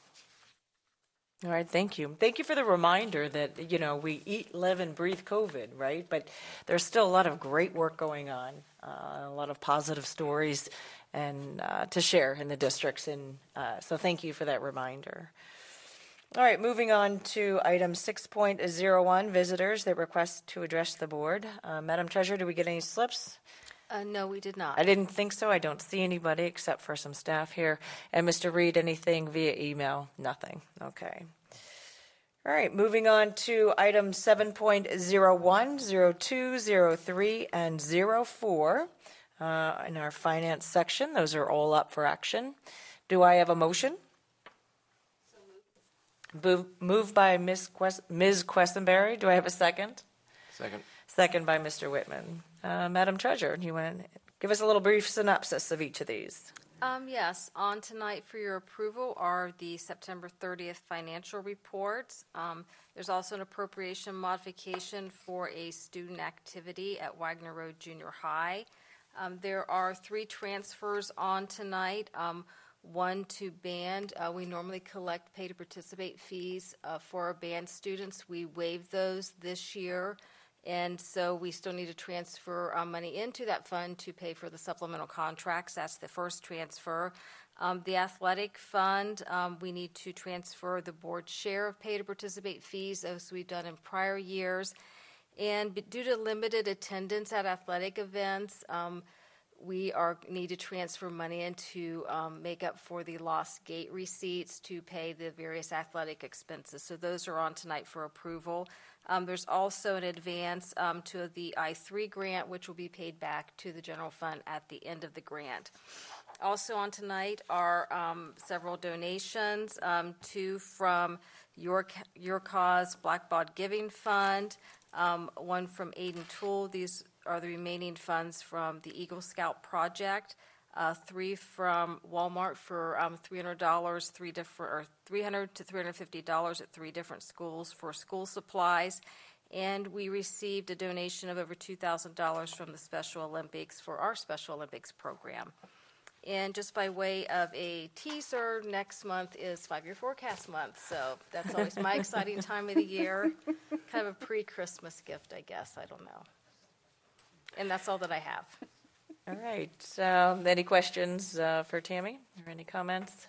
All right, thank you. Thank you for the reminder that, you know, we eat, live, and breathe COVID, right? But there's still a lot of great work going on, uh, a lot of positive stories and uh, to share in the districts, and uh, so thank you for that reminder. All right, moving on to item six point oh one, visitors that request to address the board. Uh, Madam Treasurer, did we get any slips? Uh, no, we did not. I didn't think so. I don't see anybody except for some staff here. And Mister Reed, anything via email? Nothing. Okay. All right, moving on to items seven point oh one, oh two, oh three, and oh four uh, in our finance section. Those are all up for action. Do I have a motion? Move, moved by Miz Quest, Miz Questenberry. Do I have a second? Second. Second by Mister Whitman. Uh, Madam Treasurer, do you want to give us a little brief synopsis of each of these? Um, yes, on tonight for your approval are the September thirtieth financial reports. Um, there's also an appropriation modification for a student activity at Wagner Road Junior High. Um, there are three transfers on tonight. Um, One to band. Uh, we normally collect pay to participate fees uh, for our band students. We waived those this year, and so we still need to transfer uh, money into that fund to pay for the supplemental contracts. That's the first transfer. Um, the athletic fund, um, we need to transfer the board share of pay to participate fees as we've done in prior years. And due to limited attendance at athletic events, um, we are need to transfer money in to um, make up for the lost gate receipts to pay the various athletic expenses. So those are on tonight for approval. Um, there's also an advance um, to the I three grant, which will be paid back to the general fund at the end of the grant. Also on tonight are um, several donations, um, two from Your, Your Cause Blackbaud Giving Fund, um, one from Aiden Tool. These are the remaining funds from the Eagle Scout Project, uh, three from Walmart for um, three hundred dollars, three different, or three hundred to three hundred fifty dollars at three different schools for school supplies, and we received a donation of over two thousand dollars from the Special Olympics for our Special Olympics program. And just by way of a teaser, next month is five-year forecast month, so that's always my exciting time of the year, kind of a pre-Christmas gift, I guess. I don't know. And that's all that I have. All right. So, any questions uh, for Tammy or any comments?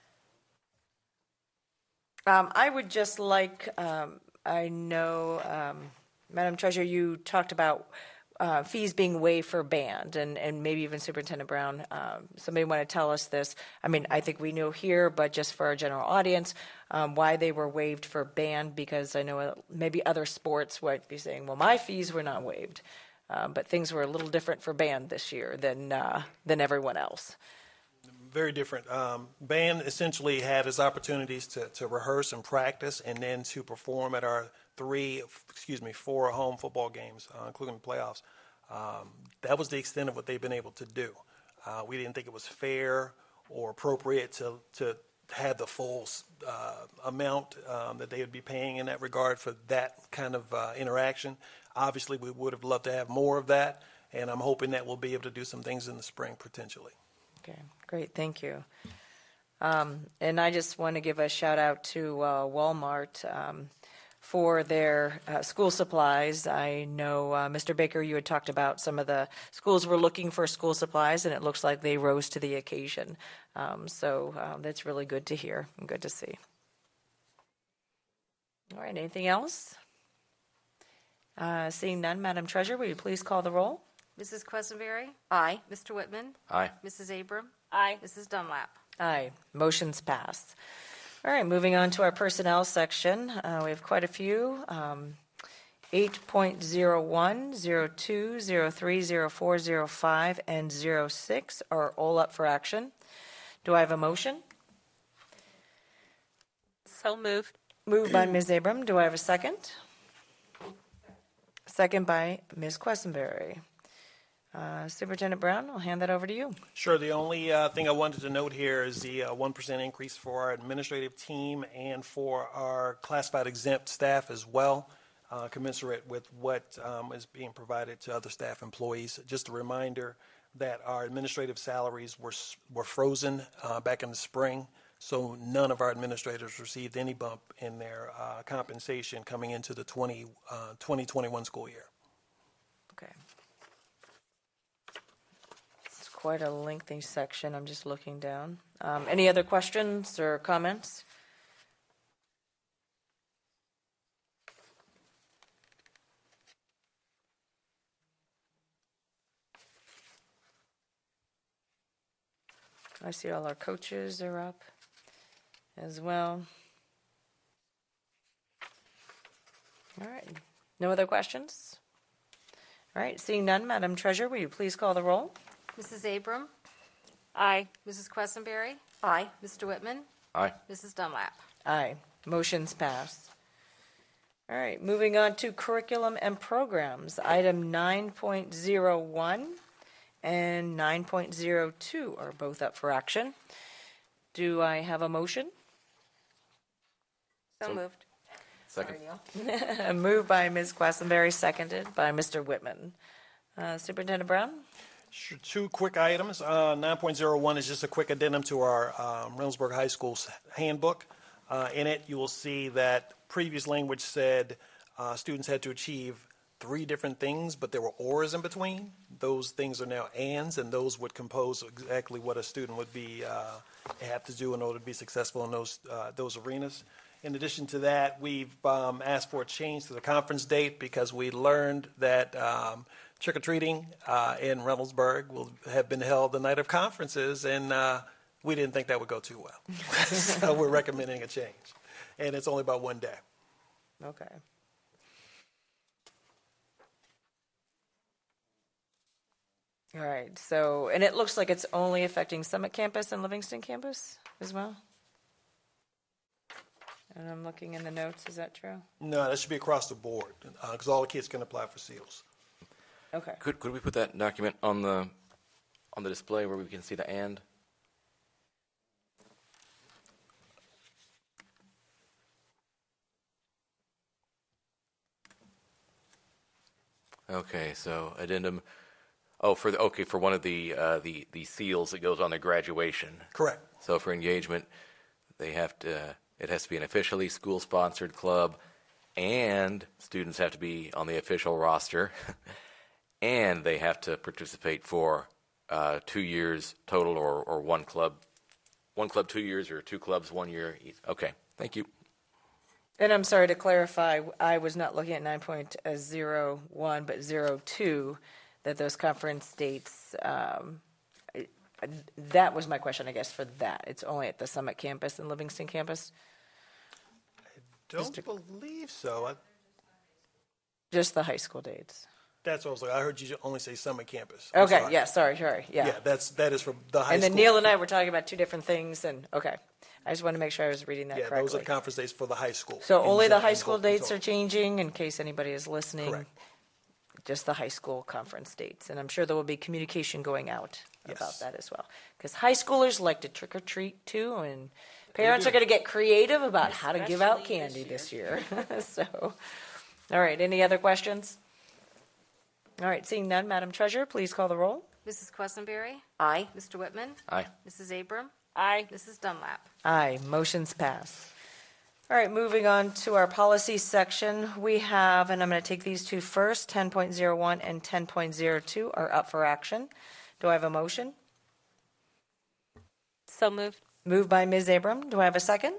Um, I would just like, um, I know, um, Madam Treasurer, you talked about uh, fees being waived for band, and, and maybe even Superintendent Brown. Um, somebody want to tell us this? I mean, I think we know here, but just for our general audience, um, why they were waived for band, because I know maybe other sports might be saying, well, my fees were not waived. Uh, but things were a little different for band this year than uh, than everyone else. Very different. Um, band essentially had its opportunities to, to rehearse and practice and then to perform at our three, excuse me, four home football games, uh, including the playoffs. Um, that was the extent of what they've been able to do. Uh, we didn't think it was fair or appropriate to to have the full uh, amount um, that they would be paying in that regard for that kind of uh, interaction. Obviously, we would have loved to have more of that, and I'm hoping that we'll be able to do some things in the spring potentially. Okay, great, thank you. Um, and I just want to give a shout out to uh, Walmart um, for their uh, school supplies. I know, uh, Mister Baker, you had talked about some of the schools were looking for school supplies, and it looks like they rose to the occasion. Um, so um, that's really good to hear and good to see. All right, anything else? Uh, seeing none, Madam Treasurer, will you please call the roll? Missus Quessenberry? Aye. Mister Whitman? Aye. Missus Abram? Aye. Missus Dunlap? Aye. Motion's passed. All right, moving on to our personnel section. Uh, we have quite a few. Um, eight point oh one, oh two, oh three, oh four, oh five, and oh six are all up for action. Do I have a motion? So moved. Moved by Miz Abram. Do I have a second? Second by Miz Quessenberry. Uh, Superintendent Brown, I'll hand that over to you. Sure. The only uh, thing I wanted to note here is the uh, one percent increase for our administrative team and for our classified exempt staff as well, uh, commensurate with what um, is being provided to other staff employees. Just a reminder that our administrative salaries were were frozen uh, back in the spring, so none of our administrators received any bump in their uh, compensation coming into the twenty twenty-one school year. Okay. It's quite a lengthy section. I'm just looking down. Um, any other questions or comments? I see all our coaches are up as well. All right. No other questions? All right. Seeing none, Madam Treasurer, will you please call the roll? Missus Abram? Aye. Missus Quessenberry? Aye. Mister Whitman? Aye. Missus Dunlap? Aye. Motion's passed. All right. Moving on to curriculum and programs. Item nine point oh one and nine point oh two are both up for action. Do I have a motion? So So- moved. Second. Sorry, Neil. Moved by Miz Quessenberry, seconded by Mister Whitman. Uh, Superintendent Brown? Sure, two quick items. Uh, nine point oh one is just a quick addendum to our um, Reynoldsburg High School's handbook. Uh, in it, you will see that previous language said uh, students had to achieve three different things, but there were ors in between. Those things are now ands, and those would compose exactly what a student would be uh, have to do in order to be successful in those uh, those arenas. In addition to that, we've um, asked for a change to the conference date because we learned that um, trick-or-treating uh, in Reynoldsburg will have been held the night of conferences, and uh, we didn't think that would go too well. So we're recommending a change. And it's only about one day. Okay. All right, so, and it looks like it's only affecting Summit Campus and Livingston Campus as well? And I'm looking in the notes, is that true? No, that should be across the board because all the kids can apply for SEALs. Okay. Could could we put that document on the on the display where we can see the and? Okay, so addendum. Oh, for the okay for one of the uh, the the seals that goes on their graduation. Correct. So for engagement, they have to. It has to be an officially school-sponsored club, and students have to be on the official roster, and they have to participate for uh, two years total, or, or one club, one club two years, or two clubs one year. Okay, thank you. And I'm sorry to clarify, I was not looking at nine point oh one, but oh two, that those conference dates, um, I- that was my question, I guess, for that. It's only at the Summit Campus and Livingston Campus? Don't believe so. I, Just the high school dates? That's what I was like. I heard you only say summer campus. I'm Okay, sorry. yeah, sorry, sorry, yeah. Yeah, that's, that is for the high And then school. Neil and I were talking about two different things, and, okay. I just want to make sure I was reading that Yeah, correctly. those are conference dates for the high school. So in only the gen- high in school total- dates are total. changing, in case anybody is listening? Correct. Just the high school conference dates, and I'm sure there will be communication going out about Yes. that as well. Because high schoolers like to trick or treat too, and parents are going to get creative about how to give out Especially candy this this year. So, all right, any other questions? All right, seeing none, Madam Treasurer, please call the roll. Missus Quessenberry? Aye. Mister Whitman? Aye. Missus Abram? Aye. Missus Dunlap? Aye, motions pass. All right, moving on to our policy section, we have, and I'm going to take these two first, ten point oh one and ten point oh two are up for action. Do I have a motion? So moved. Moved by Miz Abram. Do I have a second?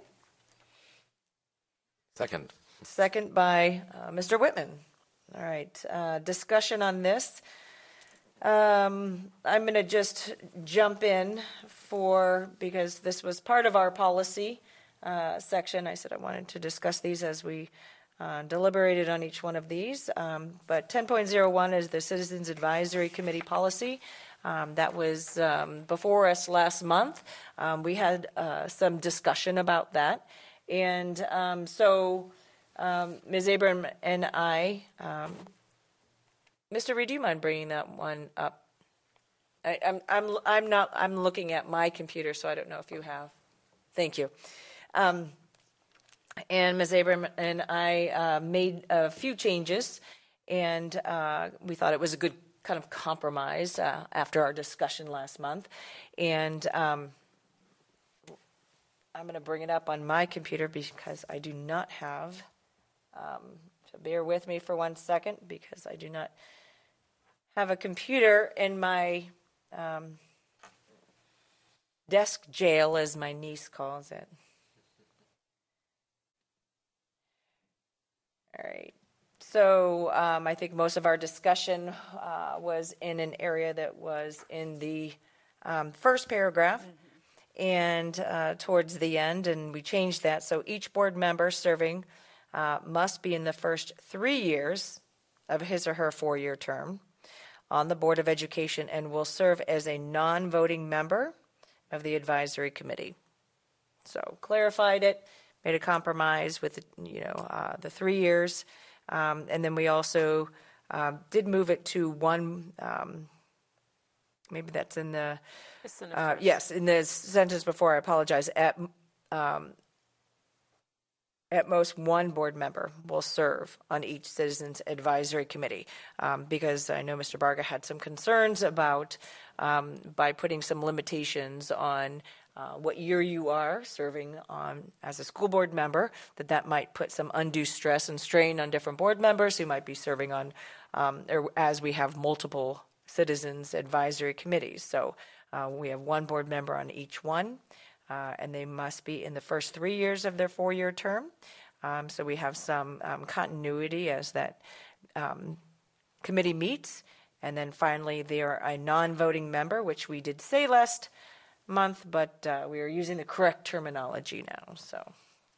Second. Second by uh, Mister Whitman. All right, uh, discussion on this. Um, I'm going to just jump in for, because this was part of our policy uh, section. I said I wanted to discuss these as we uh, deliberated on each one of these. Um, but ten point oh one is the Citizens Advisory Committee policy. Um, that was um, before us last month. Um, we had uh, some discussion about that. And um, so um, Miz Abram and I, um, Mister Reed, do you mind bringing that one up? I, I'm, I'm, I'm not, I'm looking at my computer, so I don't know if you have. Thank you. Um, and Miz Abram and I uh, made a few changes, and uh, we thought it was a good kind of compromise uh, after our discussion last month. And um, I'm going to bring it up on my computer because I do not have, um, so bear with me for one second because I do not have a computer in my um, desk jail, as my niece calls it. All right. So um, I think most of our discussion uh, was in an area that was in the um, first paragraph mm-hmm. and uh, towards the end, and we changed that. So each board member serving uh, must be in the first three years of his or her four-year term on the Board of Education and will serve as a non-voting member of the advisory committee. So clarified it, made a compromise with, you know, uh, the three years. Um, and then we also um, did move it to one, um, maybe that's in the, It's in the uh, first. yes, in the sentence before, I apologize, at, um, at most one board member will serve on each Citizens Advisory Committee, um, because I know Mister Barga had some concerns about, um, by putting some limitations on Uh, what year you are serving on as a school board member, that that might put some undue stress and strain on different board members who might be serving on, um, or as we have multiple citizens advisory committees. So uh, we have one board member on each one, uh, and they must be in the first three years of their four-year term. Um, so we have some um, continuity as that um, committee meets. And then finally, they are a non-voting member, which we did say last month, but uh, we are using the correct terminology now. So,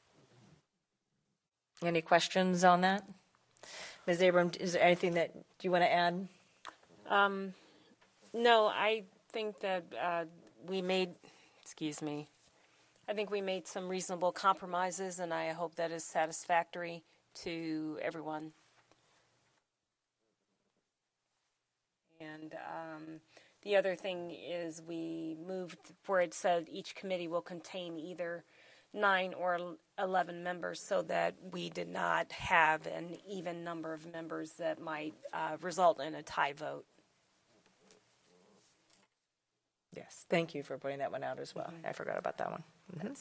any questions on that? Miz Abram, is there anything that you want to add? Um, no, I think that uh, we made, excuse me, I think we made some reasonable compromises, and I hope that is satisfactory to everyone. And um, the other thing is we moved where it said each committee will contain either nine or eleven members so that we did not have an even number of members that might uh, result in a tie vote. Yes, thank you for putting that one out as well. Mm-hmm. I forgot about that one. Mm-hmm.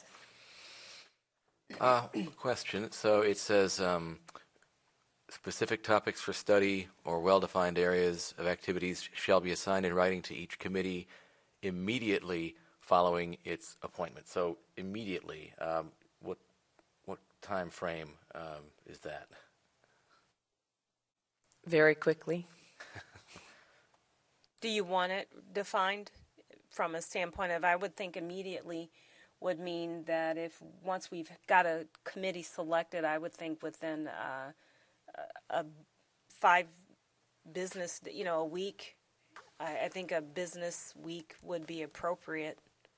Uh, question. So it says um, specific topics for study or well-defined areas of activities shall be assigned in writing to each committee immediately following its appointment. So immediately, um, what what time frame um, is that? Very quickly. Do you want it defined from a standpoint of, I would think immediately would mean that if once we've got a committee selected, I would think within uh, a five business, you know, a week, I, I think a business week would be appropriate.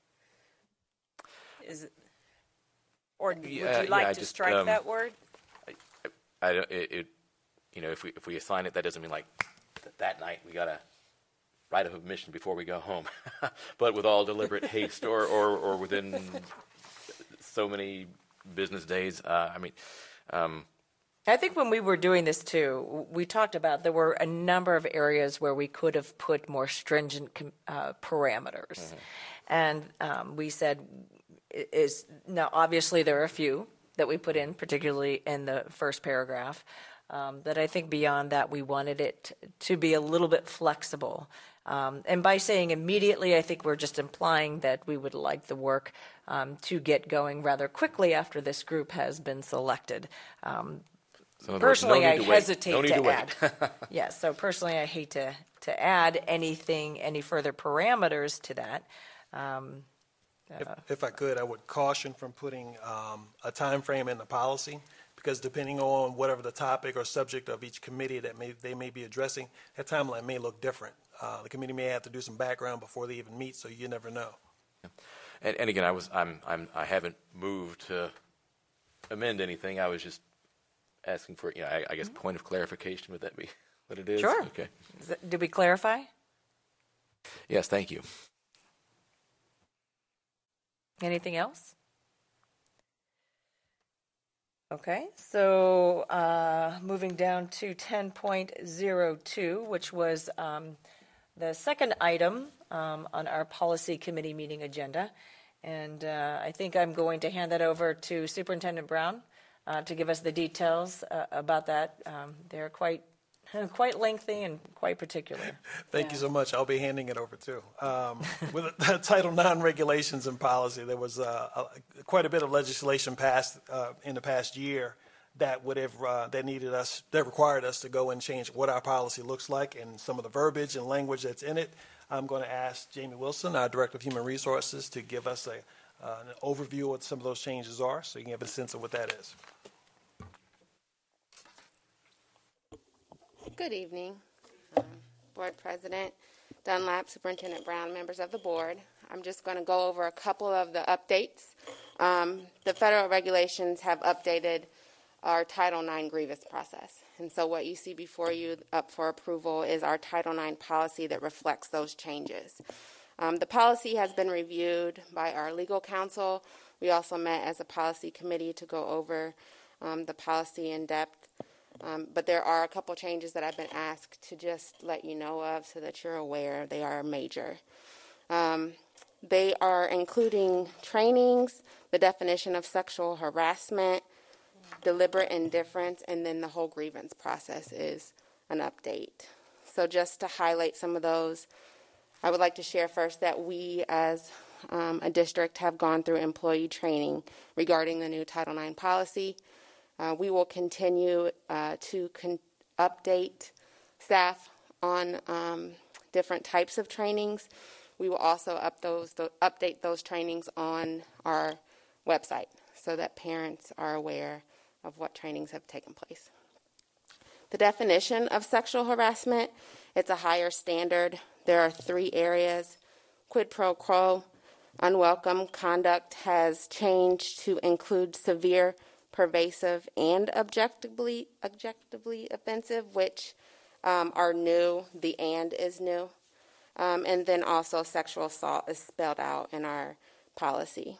Is it, or would you Yeah, like yeah, I to just, strike um, that word? I don't, it, it, you know, if we, if we assign it, that doesn't mean like that, that night we gotta write up a mission before we go home. But with all deliberate haste or, or, or within so many business days, uh, I mean, um, I think when we were doing this too, we talked about there were a number of areas where we could have put more stringent com- uh, parameters. Mm-hmm. And um, we said, is now obviously there are a few that we put in, particularly in the first paragraph, um, that I think beyond that we wanted it to be a little bit flexible. Um, and by saying immediately, I think we're just implying that we would like the work um, to get going rather quickly after this group has been selected. Um, some of personally, no I need to wait. hesitate No need to, to wait. add. Yes, so personally, I hate to to add anything, any further parameters to that. Um, If, if I could, I would caution from putting um, a time frame in the policy, because depending on whatever the topic or subject of each committee that may, they may be addressing, that timeline may look different. Uh, the committee may have to do some background before they even meet, so you never know. and, and again, I was, I'm, I'm, I haven't moved to amend anything. I was just asking for, you know, I, I guess point of clarification. Would that be what it is? Sure. Okay. Is that- did we clarify? Yes, thank you. Anything else? Okay, so uh, moving down to ten point oh two, which was um, the second item um, on our policy committee meeting agenda. And uh, I think I'm going to hand that over to Superintendent Brown uh, to give us the details uh, about that. Um, they're quite quite lengthy and quite particular. Thank you so much. I'll be handing it over too. Um, with the Title nine regulations and policy, there was uh, a, quite a bit of legislation passed uh, in the past year that would have uh, that needed us that required us to go and change what our policy looks like and some of the verbiage and language that's in it. I'm going to ask Jamie Wilson, our Director of Human Resources, to give us a, uh, an overview of what some of those changes are, so you can have a sense of what that is. Good evening, um, Board President Dunlap, Superintendent Brown, members of the board. I'm just going to go over a couple of the updates. Um, the federal regulations have updated our Title nine grievance process. And so what you see before you up for approval is our Title nine policy that reflects those changes. Um, the policy has been reviewed by our legal counsel. We also met as a policy committee to go over um, the policy in depth. Um, but there are a couple changes that I've been asked to just let you know of so that you're aware. They are major. Um, they are including trainings, the definition of sexual harassment, deliberate indifference, and then the whole grievance process is an update. So just to highlight some of those, I would like to share first that we as um, a district have gone through employee training regarding the new Title nine policy. Uh, we will continue uh, to con- update staff on um, different types of trainings. We will also up those, th- update those trainings on our website so that parents are aware of what trainings have taken place. The definition of sexual harassment, it's a higher standard. There are three areas. Quid pro quo, unwelcome conduct has changed to include severe, pervasive, and objectively objectively offensive, which um, are new. The and is new. Um, and then also sexual assault is spelled out in our policy.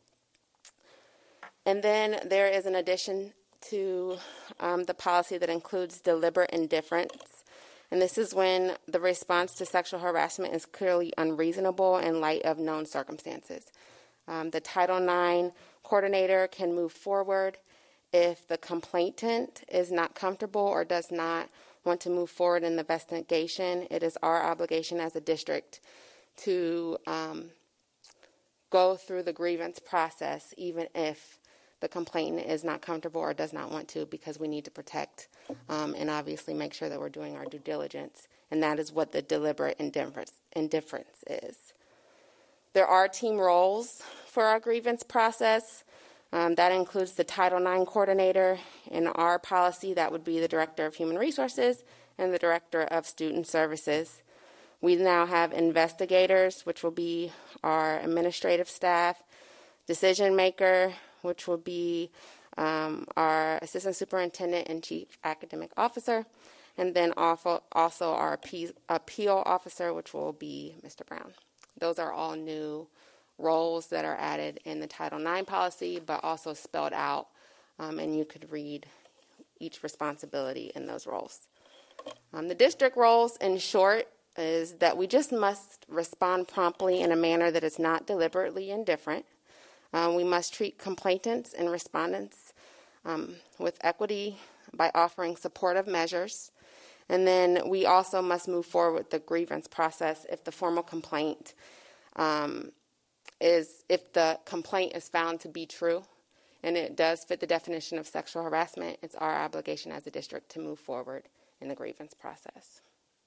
And then there is an addition to um, the policy that includes deliberate indifference. And this is when the response to sexual harassment is clearly unreasonable in light of known circumstances. Um, the Title nine coordinator can move forward if the complainant is not comfortable or does not want to move forward in the investigation. It is our obligation as a district to um, go through the grievance process, even if the complainant is not comfortable or does not want to, because we need to protect um, and obviously make sure that we're doing our due diligence. And that is what the deliberate indifference, indifference is. There are team roles for our grievance process. Um, that includes the Title nine coordinator. In our policy, that would be the Director of Human Resources, and the Director of Student Services. We now have investigators, which will be our administrative staff, decision maker, which will be um, our Assistant Superintendent and Chief Academic Officer, and then also, also our appeal, appeal officer, which will be Mister Brown. Those are all new roles that are added in the Title nine policy, but also spelled out, um, and you could read each responsibility in those roles. Um, the district roles, in short, is that we just must respond promptly in a manner that is not deliberately indifferent. Um, we must treat complainants and respondents um, with equity by offering supportive measures. And then we also must move forward with the grievance process if the formal complaint um, is, if the complaint is found to be true and it does fit the definition of sexual harassment, it's our obligation as a district to move forward in the grievance process.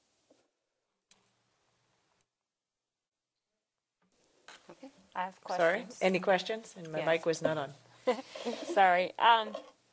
Okay. I have Sorry, questions. any questions? And my Yes. mic was not on. Sorry. Um,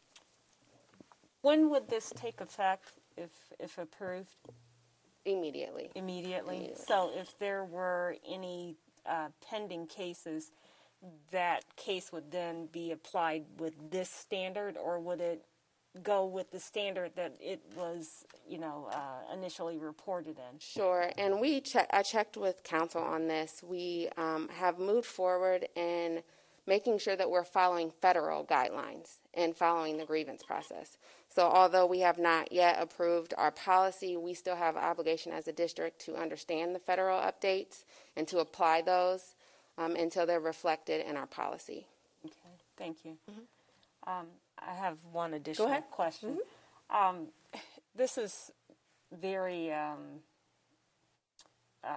when would this take effect if, if approved? Immediately. Immediately? Immediately. So if there were any uh, pending cases, that case would then be applied with this standard, or would it go with the standard that it was, you know, uh, initially reported in? Sure, and we che- I checked with council on this. We um, have moved forward in making sure that we're following federal guidelines and following the grievance process. So although we have not yet approved our policy, we still have an obligation as a district to understand the federal updates and to apply those um, until they're reflected in our policy. Okay, thank you. Mm-hmm. um, I have one additional ahead. question. Mm-hmm. Um, this is very um, uh,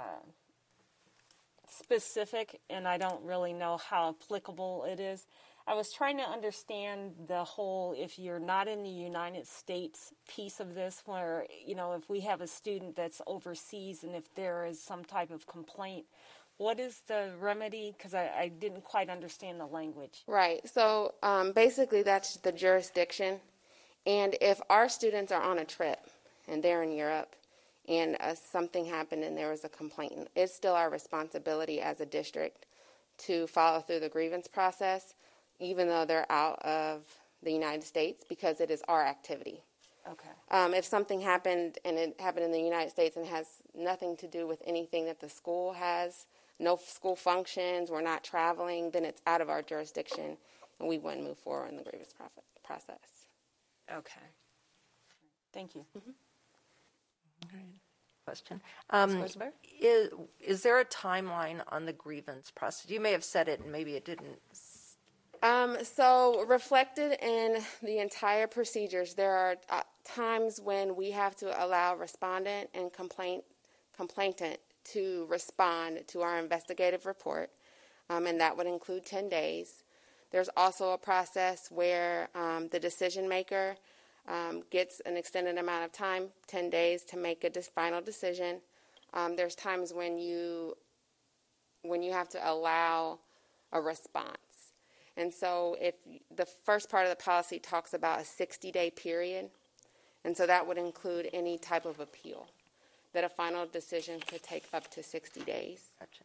specific, and I don't really know how applicable it is. I was trying to understand the whole, if you're not in the United States piece of this, where, you know, if we have a student that's overseas and if there is some type of complaint, what is the remedy? Because I, I didn't quite understand the language. Right. So um, basically, that's the jurisdiction. And if our students are on a trip and they're in Europe and uh, something happened and there was a complaint, it's still our responsibility as a district to follow through the grievance process, even though they're out of the United States, because it is our activity. Okay. Um, if something happened and it happened in the United States and has nothing to do with anything that the school has, no school functions, we're not traveling, then it's out of our jurisdiction, and we wouldn't move forward in the grievance process. Okay. Thank you. Mm-hmm. Question. Um, Miz Rosenberg? is, is there a timeline on the grievance process? You may have said it and maybe it didn't. Um, so reflected in the entire procedures, there are uh, times when we have to allow respondent and complaint complainant to respond to our investigative report, um, and that would include ten days. There's also a process where um, the decision maker um, gets an extended amount of time, ten days, to make a dis- final decision. Um, there's times when you when you have to allow a response. And so if the first part of the policy talks about a sixty-day period, and so that would include any type of appeal, that a final decision could take up to sixty days. Gotcha.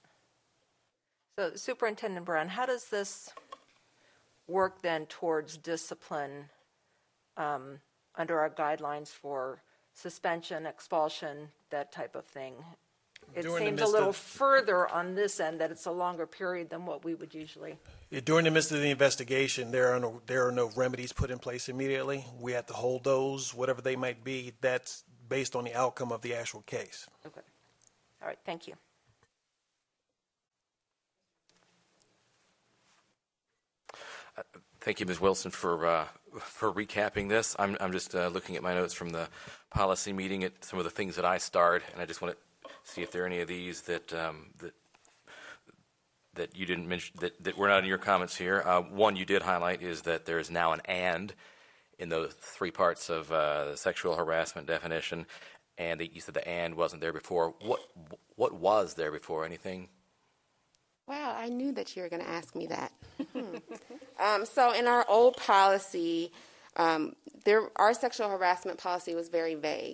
So, Superintendent Brown, how does this work then towards discipline um, under our guidelines for suspension, expulsion, that type of thing? It During the seems a midst little of- further on this end that it's a longer period than what we would usually. Yeah, during the midst of the investigation, there are no there are no remedies put in place immediately. We have to hold those, whatever they might be. That's based on the outcome of the actual case. Okay. All right. Thank you. Thank you, Miz Wilson, for uh, for recapping this. I'm I'm just uh, looking at my notes from the policy meeting at some of the things that I starred, and I just want to see if there are any of these that um, that that you didn't mention that, that were not in your comments here. Uh, one you did highlight is that there is now an and in those three parts of uh, the sexual harassment definition, and the, you said the and wasn't there before. What what was there before? Anything? Wow, I knew that you were going to ask me that. Hmm. um, so in our old policy, um, there our sexual harassment policy was very vague.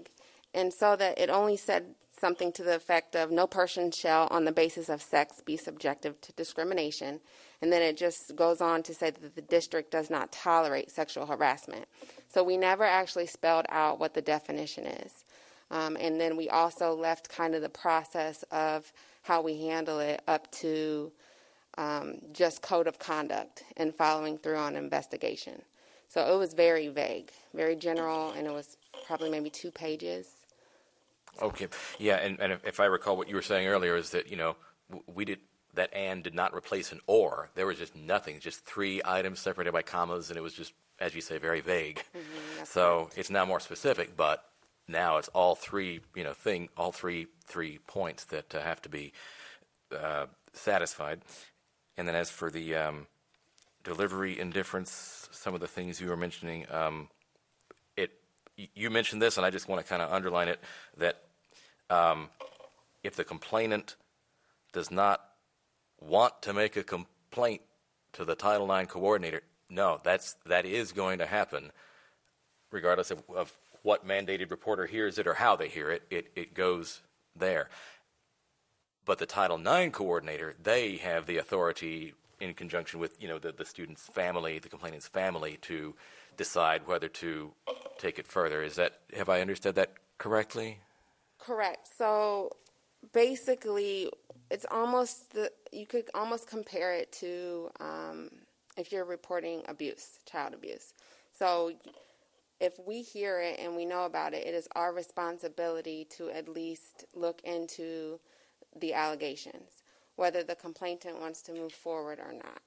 and so that it only said something to the effect of no person shall on the basis of sex be subjected to discrimination, and then it just goes on to say that the district does not tolerate sexual harassment. So we never actually spelled out what the definition is. Um, and then we also left kind of the process of how we handle it up to um, just code of conduct and following through on investigation. So it was very vague, very general, and it was probably maybe two pages. Okay, yeah, and, and if, if I recall what you were saying earlier is that, you know, w- we did, that and did not replace an or. There was just nothing, just three items separated by commas, and it was just, as you say, very vague. Mm-hmm, so right. It's now more specific, but now it's all three, you know, thing, all three three points that uh, have to be uh, satisfied. And then as for the um, delivery indifference, some of the things you were mentioning, um, it you mentioned this, and I just want to kind of underline it, that um, if the complainant does not want to make a complaint to the Title nine coordinator, no, that's that is going to happen, regardless of, of what mandated reporter hears it or how they hear it, it, it goes there. But the Title nine coordinator, they have the authority in conjunction with, you know, the, the student's family, the complainant's family, to decide whether to take it further. Is that, have I understood that correctly? Correct. So basically, it's almost, the, you could almost compare it to um, if you're reporting abuse, child abuse. So if we hear it and we know about it, it is our responsibility to at least look into the allegations, whether the complainant wants to move forward or not.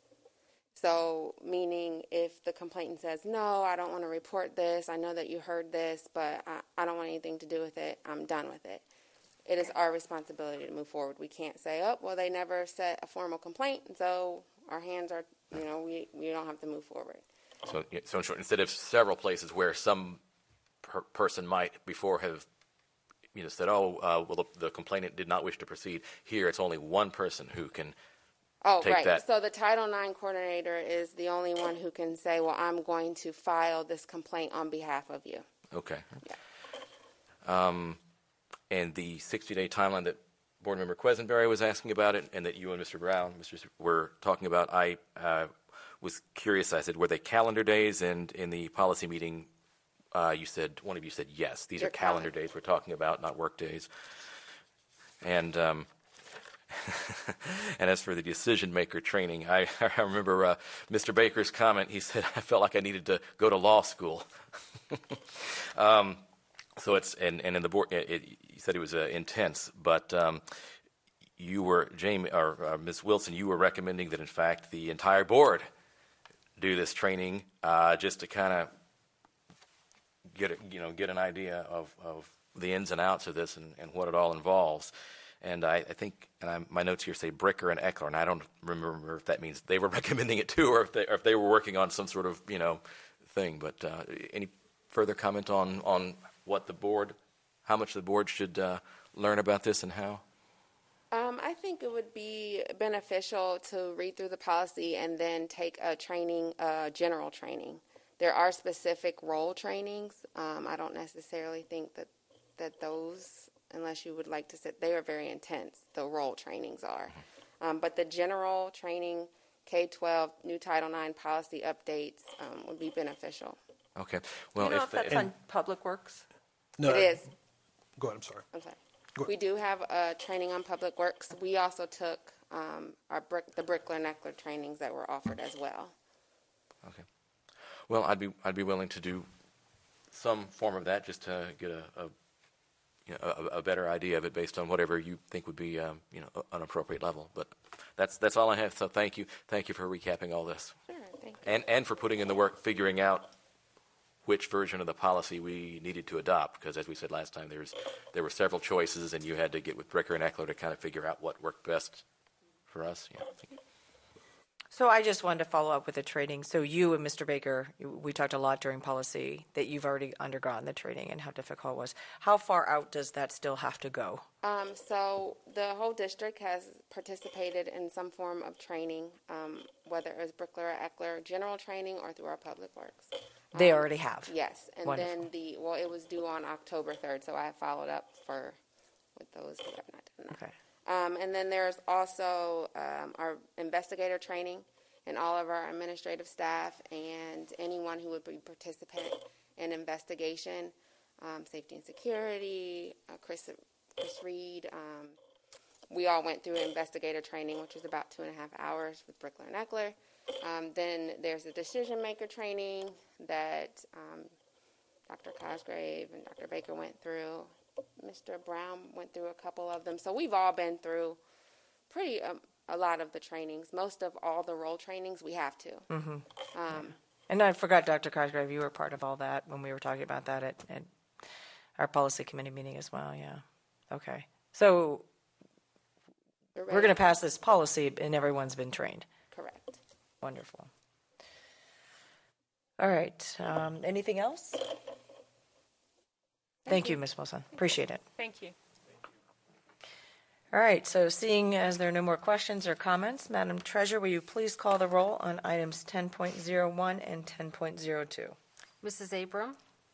So, meaning if the complainant says, no, I don't want to report this, I know that you heard this, but I, I don't want anything to do with it, I'm done with it. It is our responsibility to move forward. We can't say, oh, well, they never set a formal complaint, so our hands are, you know, we, we don't have to move forward. So, so in short, instead of several places where some per person might before have, you know, said, "Oh, uh, well, the, the complainant did not wish to proceed," here it's only one person who can oh, take right. that. So the Title nine coordinator is the only one who can say, "Well, I'm going to file this complaint on behalf of you." Okay. Yeah. Um, and the sixty-day timeline that Board Member Quesenberry was asking about, it, and that you and Mister Brown, Mister were talking about, I. Uh, was curious. I said, were they calendar days? And in the policy meeting, uh, you said, one of you said, yes, these They're are calendar calendar. days we're talking about, not work days. And um, and as for the decision maker training, I, I remember uh, Mister Baker's comment. He said, I felt like I needed to go to law school. um, so it's, and, and in the board, it, it, you said it was uh, intense, but um, you were, Jamie, or uh, Miz Wilson, you were recommending that, in fact, the entire board do this training uh, just to kind of get a, you know get an idea of, of the ins and outs of this and, and what it all involves. And I, I think, and I, my notes here say Bricker and Eckler, and I don't remember if that means they were recommending it too, or if they, or if they were working on some sort of you know thing. But uh, any further comment on on what the board, how much the board should uh, learn about this and how? Um, I think it would be beneficial to read through the policy and then take a training, uh, general training. There are specific role trainings. Um, I don't necessarily think that, that those, unless you would like to sit, they are very intense, the role trainings are. Um, but the general training, K twelve, new Title nine policy updates um, would be beneficial. Okay. Well, Do you know if if that's the, on Public Works? No, It is. Go ahead, I'm sorry. I'm sorry. Go ahead. We do have a training on Public Works. We also took um, our brick, the Brickler and Eckler trainings that were offered as well. okay. Well, I'd be I'd be willing to do some form of that just to get a, a you know a, a better idea of it based on whatever you think would be um, you know an appropriate level. But that's that's all I have. So thank you, thank you for recapping all this, Sure, thank you. and and for putting in the work figuring out which version of the policy we needed to adopt. Because as we said last time, there's there were several choices, and you had to get with Bricker and Eckler to kind of figure out what worked best for us. Yeah. So I just wanted to follow up with the training. So you and Mister Baker, we talked a lot during policy that you've already undergone the training and how difficult it was. How far out does that still have to go? Um, so the whole district has participated in some form of training, um, whether it was Brickler or Eckler, general training, or through our Public Works. They already have. Yes, and Wonderful. then the, well, it was due on October third, so I have followed up for, with those, because I've not done that. Okay. Um, and then there's also um, our investigator training, and all of our administrative staff and anyone who would be participant in investigation, um, safety and security, uh, Chris, Chris Reed. Um, we all went through investigator training, which was about two and a half hours with Brickler and Eckler. Um, then there's a decision maker training that um, Doctor Cosgrave and Doctor Baker went through. Mister Brown went through a couple of them. So we've all been through pretty um, a lot of the trainings. Most of all the role trainings we have to. Mm-hmm. Um, And I forgot, Doctor Cosgrave, you were part of all that when we were talking about that at, at our policy committee meeting as well. Yeah. Okay. So we're we're going to pass this policy, and everyone's been trained. Correct. Wonderful. All right. Um, anything else? Thank you, Miz Wilson. Appreciate it. Thank you. All right. So seeing as there are no more questions or comments, Madam Treasurer, will you please call the roll on items ten point oh one and ten point oh two? Missus Abram,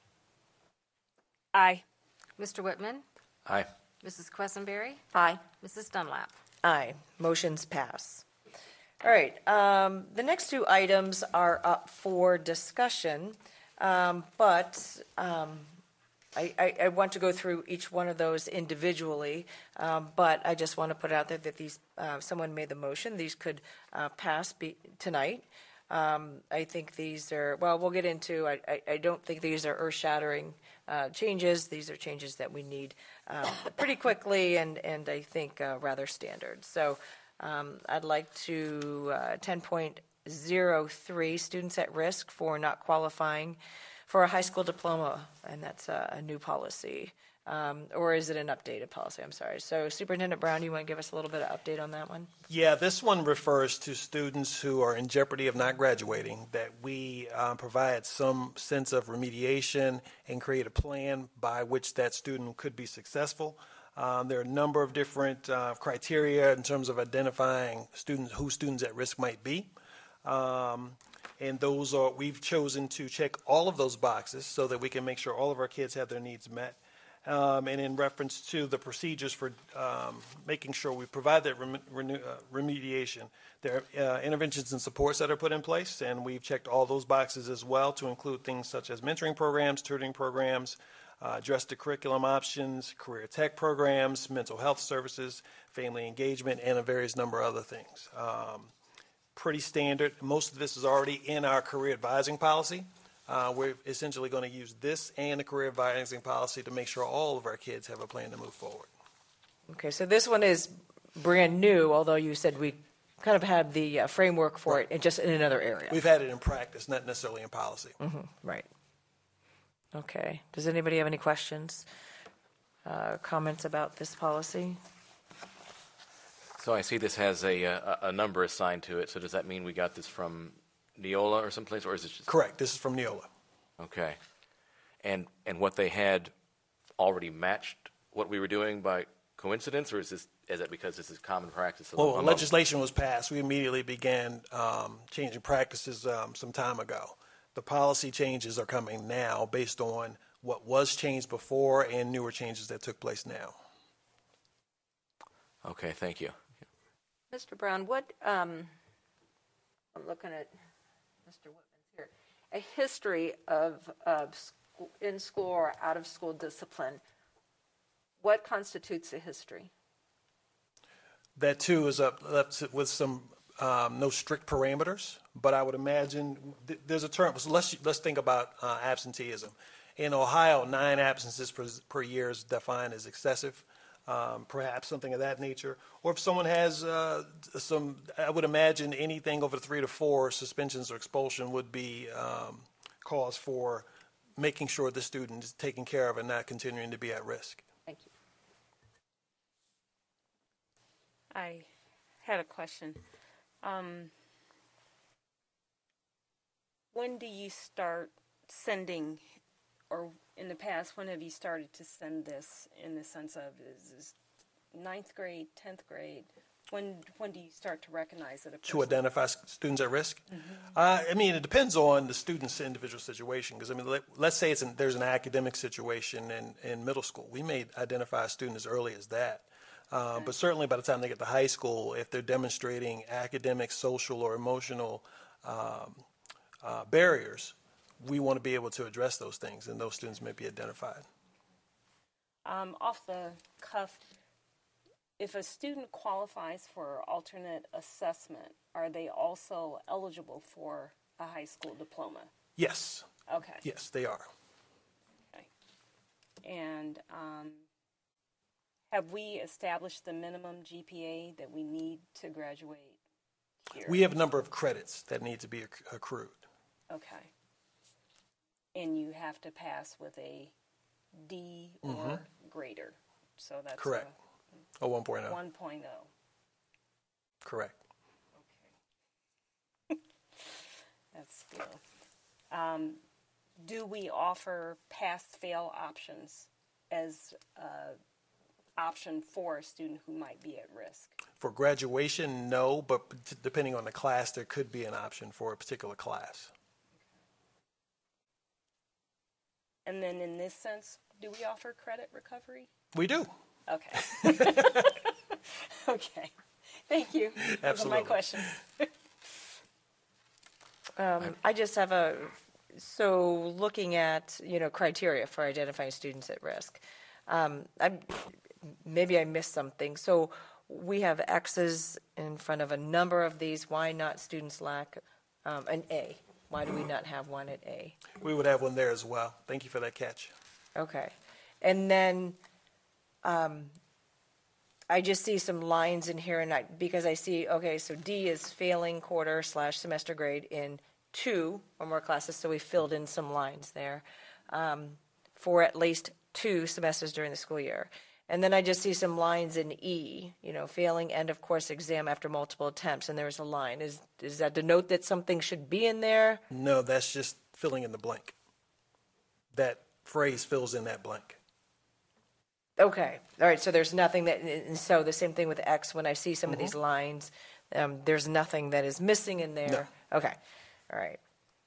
Aye. Mister Whitman, Aye. Missus Quessenberry, Aye. Missus Dunlap. Aye. Motions pass. All right. Um, the next two items are up for discussion, um, but um, I, I, I want to go through each one of those individually. Um, but I just want to put out there that these, uh, someone made the motion. These could uh, pass be, tonight. Um, I think these are, well, we'll get into, I, I, I don't think these are earth-shattering uh, changes. These are changes that we need um, pretty quickly and, and I think uh, rather standard. So um, I'd like to, uh, ten point oh three, students at risk for not qualifying for a high school diploma, and that's a, a new policy. Um, or is it an updated policy? I'm sorry. So Superintendent Brown, you want to give us a little bit of update on that one? Yeah, this one refers to students who are in jeopardy of not graduating, that we uh, provide some sense of remediation and create a plan by which that student could be successful. Um, there are a number of different uh, criteria in terms of identifying students, who students at risk might be. Um, and those are, we've chosen to check all of those boxes so that we can make sure all of our kids have their needs met. Um, and in reference to the procedures for um, making sure we provide that rem- renew, uh, remediation, there are uh, interventions and supports that are put in place, and we've checked all those boxes as well to include things such as mentoring programs, tutoring programs, uh, address the curriculum options, career tech programs, mental health services, family engagement, and a various number of other things. Um, pretty standard. Most of this is already in our career advising policy. Uh, we're essentially going to use this and the career advising policy to make sure all of our kids have a plan to move forward. Okay, so this one is brand new, although you said we kind of had the uh, framework for it, and just in another area. We've had it in practice, not necessarily in policy. Mm-hmm, right. Okay. Does anybody have any questions, uh, comments about this policy? So I see this has a, a, a number assigned to it. So does that mean we got this from Neola or someplace, or is it just Correct. This is from Neola. okay? And and what they had already matched what we were doing by coincidence, or is this is it because this is common practice? Well, among- legislation was passed. We immediately began um, changing practices um, some time ago. The policy changes are coming now based on what was changed before and newer changes that took place now. Okay, thank you. Mister Brown, what, um, I'm looking at Mister Whitman's here, a history of, of school, in-school or out-of-school discipline. What constitutes a history? That too is up left with some um, no strict parameters, but I would imagine th- there's a term. So let's let's think about uh, absenteeism. In Ohio, nine absences per, per year is defined as excessive. Um, perhaps something of that nature. Or if someone has uh, some, I would imagine anything over three to four suspensions or expulsion would be um, cause for making sure the student is taken care of and not continuing to be at risk. Thank you. I had a question. Um, when do you start sending, or in the past, when have you started to send this in the sense of, is this ninth grade, tenth grade? When when do you start to recognize that a To person? identify s- students at risk? Uh, I mean, it depends on the student's individual situation. Because, I mean, let, let's say it's an, there's an academic situation in, in middle school. We may identify a student as early as that. Uh, but certainly by the time they get to high school, if they're demonstrating academic, social, or emotional um, uh, barriers, we want to be able to address those things, and those students may be identified. Um, off the cuff, if a student qualifies for alternate assessment, are they also eligible for a high school diploma? Yes, Okay. yes, they are. Okay. And um, have we established the minimum G P A that we need to graduate here? We have a number of credits that need to be acc- accrued. Okay. And you have to pass with a D or greater. So that's Correct. A one point a oh. one oh. Correct. Okay. That's good. Um, do we offer pass-fail options as an option for a student who might be at risk? For graduation, no, but p- depending on the class, there could be an option for a particular class. And then in this sense, do we offer credit recovery? We do. Okay. Okay. Thank you. Those are Absolutely. my questions. Um, I just have a, so looking at, you know, criteria for identifying students at risk. Um, I'm, maybe I missed something. So we have X's in front of a number of these. Why not students lack um, an A? Why do we not have one at A? We would have one there as well. Thank you for that catch. Okay. And then um, I just see some lines in here, and I, because I see, okay, so D is failing quarter slash semester grade in two or more classes, so we filled in some lines there um, for at least two semesters during the school year. And then I just see some lines in E, you know, failing end of course exam after multiple attempts, and there's a line. Is is that denote that something should be in there? No, that's just filling in the blank. That phrase fills in that blank. Okay, all right, so there's nothing that, and so the same thing with X, when I see some of these lines, um, there's nothing that is missing in there? Okay, all right.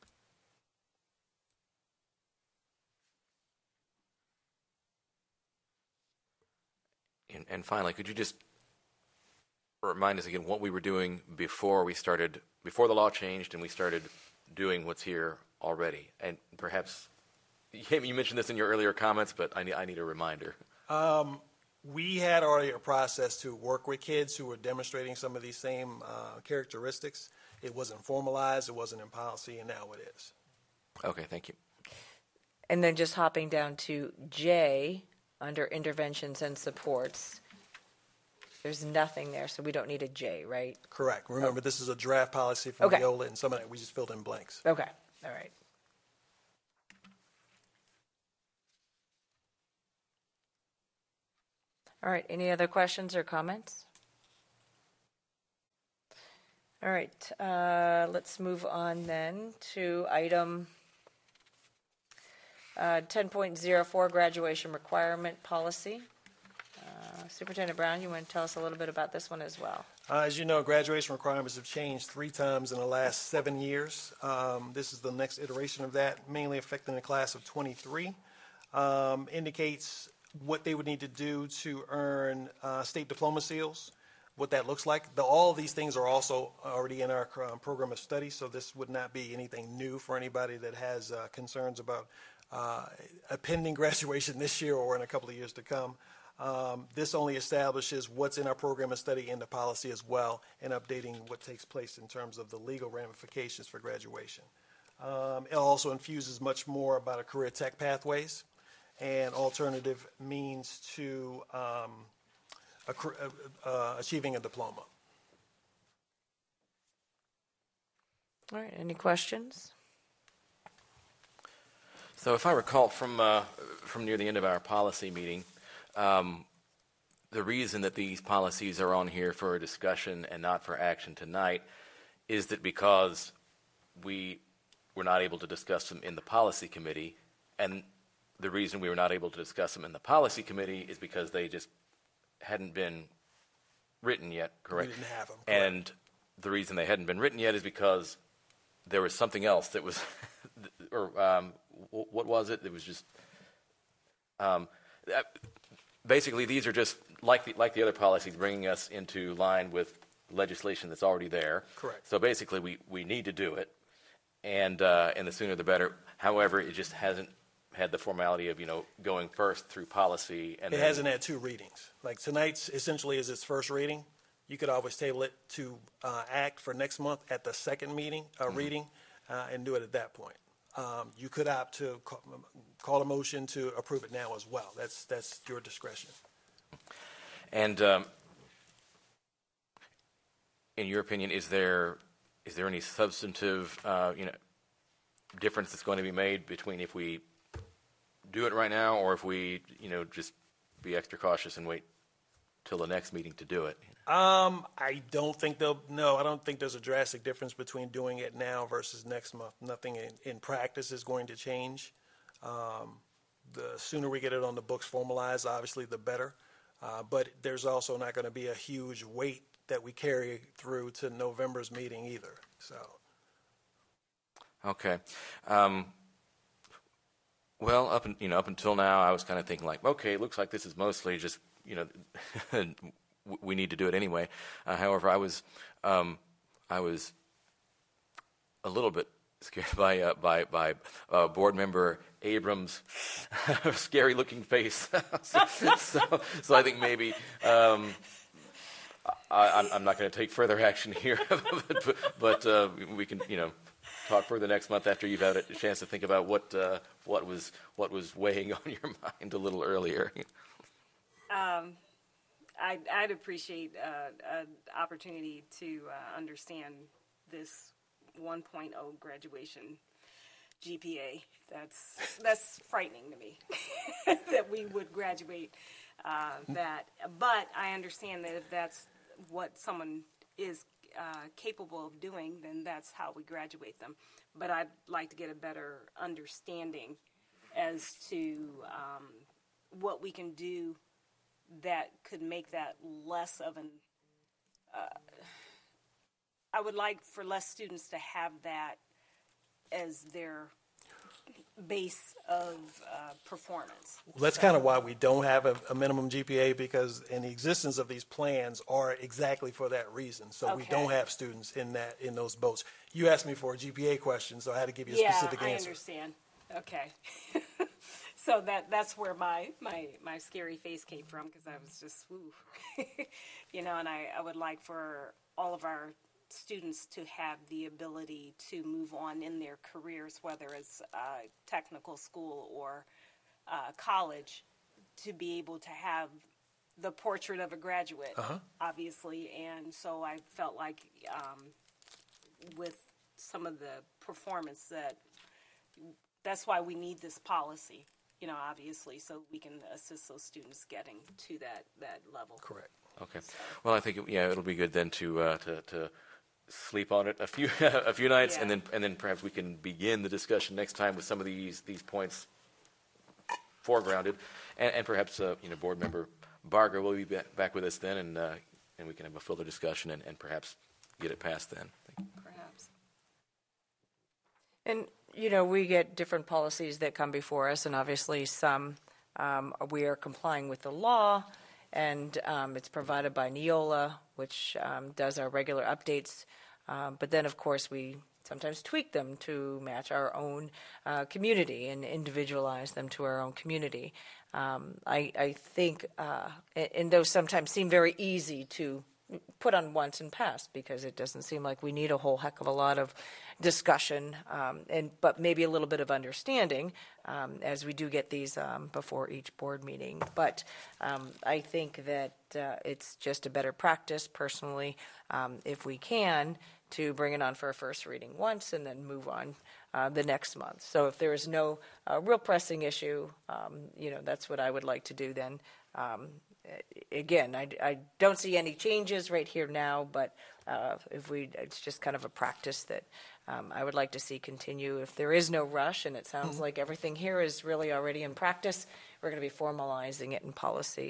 And, and finally, could you just remind us again what we were doing before we started, before the law changed and we started doing what's here already? And perhaps, you mentioned this in your earlier comments, but I need, I need a reminder. Um, we had already a process to work with kids who were demonstrating some of these same uh, characteristics. It wasn't formalized, it wasn't in policy, and now it is. Okay, thank you. And then just hopping down to J, under interventions and supports, there's nothing there, so we don't need a J, right? Correct. Remember, this is a draft policy from Okay. Neola, and some of that we just filled in blanks. Okay, all right. All right, any other questions or comments? All right, uh, let's move on then to item uh, ten point oh four, graduation requirement policy. Uh, Superintendent Brown, you want to tell us a little bit about this one as well? Uh, as you know, graduation requirements have changed three times in the last seven years. Um, this is the next iteration of that, mainly affecting the class of twenty-three. Um, indicates what they would need to do to earn uh, state diploma seals, what that looks like. The, all of these things are also already in our um, program of study, so this would not be anything new for anybody that has uh, concerns about uh, a pending graduation this year or in a couple of years to come. Um, this only establishes what's in our program of study and the policy as well, and updating what takes place in terms of the legal ramifications for graduation. Um, it also infuses much more about a career tech pathways and alternative means to um, a, uh, achieving a diploma. All right, any questions? So if I recall from, uh, from near the end of our policy meeting, um, the reason that these policies are on here for a discussion and not for action tonight is that because we were not able to discuss them in the policy committee, and the reason we were not able to discuss them in the policy committee is because they just hadn't been written yet, correct? We didn't have them. Correct. And the reason they hadn't been written yet is because there was something else that was, or um, what was it? It was just, um, basically these are just like the, like the other policies, bringing us into line with legislation that's already there. Correct. So basically, we, we need to do it, and uh, and the sooner the better. However, it just hasn't had the formality of, you know, going first through policy. And It then, hasn't had two readings. Like tonight's essentially is its first reading. You could always table it to uh, act for next month at the second meeting, uh, Mm-hmm. reading, uh, and do it at that point. Um, you could opt to call, call a motion to approve it now as well. That's that's your discretion. And um, in your opinion, is there is there any substantive, uh, you know, difference that's going to be made between if we do it right now or if we, you know, just be extra cautious and wait till the next meeting to do it? Um, I don't think they'll. No, I don't think there's a drastic difference between doing it now versus next month. Nothing in, in practice is going to change. Um, the sooner we get it on the books formalized, obviously, the better. Uh, but there's also not going to be a huge weight that we carry through to November's meeting either. So. Okay. Um, well, up in, you know, up until now, I was kind of thinking like, okay, it looks like this is mostly just, you know, we need to do it anyway. Uh, however, I was, um, I was a little bit scared by uh, by by uh, board member Abrams' scary-looking face. so, so, so I think maybe. Um, I, I'm, I'm not going to take further action here, but, but uh, we can, you know, talk further next month after you've had a chance to think about what uh, what was what was weighing on your mind a little earlier. Um, I'd, I'd appreciate uh, an opportunity to uh, understand this one point oh graduation G P A. That's that's frightening to me that we would graduate uh, that. But I understand that if that's what someone is uh, capable of doing, then that's how we graduate them. But I'd like to get a better understanding as to um, what we can do that could make that less of an. Uh, I would like for less students to have that as their base of uh, performance. Well, that's kind of why we don't have a, a minimum G P A, because in the existence of these plans are exactly for that reason. So we Okay. don't have students in that in those boats. You asked me for a G P A question, so I had to give you a Yeah, specific I answer. understand. Okay. So that that's where my, my, my scary face came from, because I was just, woo. You know, and I, I would like for all of our students to have the ability to move on in their careers, whether it's uh, technical school or uh, college, to be able to have the portrait of a graduate, Uh-huh. obviously. And so I felt like um, with some of the performance that that's why we need this policy, you know, obviously, so we can assist those students getting to that, that level. Correct. Okay. Well, I think it, yeah, it'll be good then to uh, to to sleep on it a few a few nights, Yeah. and then and then perhaps we can begin the discussion next time with some of these these points foregrounded, and, and perhaps uh, you know, board member Barger will be back, back with us then, and uh, and we can have a fuller discussion and, and perhaps get it passed then. Thank you. Perhaps. And, you know, we get different policies that come before us, and obviously some um, we are complying with the law, and um, it's provided by Neola, which um, does our regular updates. Um, but then, of course, we sometimes tweak them to match our own uh, community and individualize them to our own community. Um, I, I think, uh, and, and those sometimes seem very easy to put on once and pass, because it doesn't seem like we need a whole heck of a lot of discussion, um, and but maybe a little bit of understanding um, as we do get these um, before each board meeting. But um, I think that uh, it's just a better practice, personally, um, if we can, to bring it on for a first reading once and then move on uh, the next month. So if there is no uh, real pressing issue, um, you know, that's what I would like to do then. Um, Again, I, I don't see any changes right here now, but uh, if we, it's just kind of a practice that um, I would like to see continue. If there is no rush, and it sounds like everything here is really already in practice, we're going to be formalizing it in policy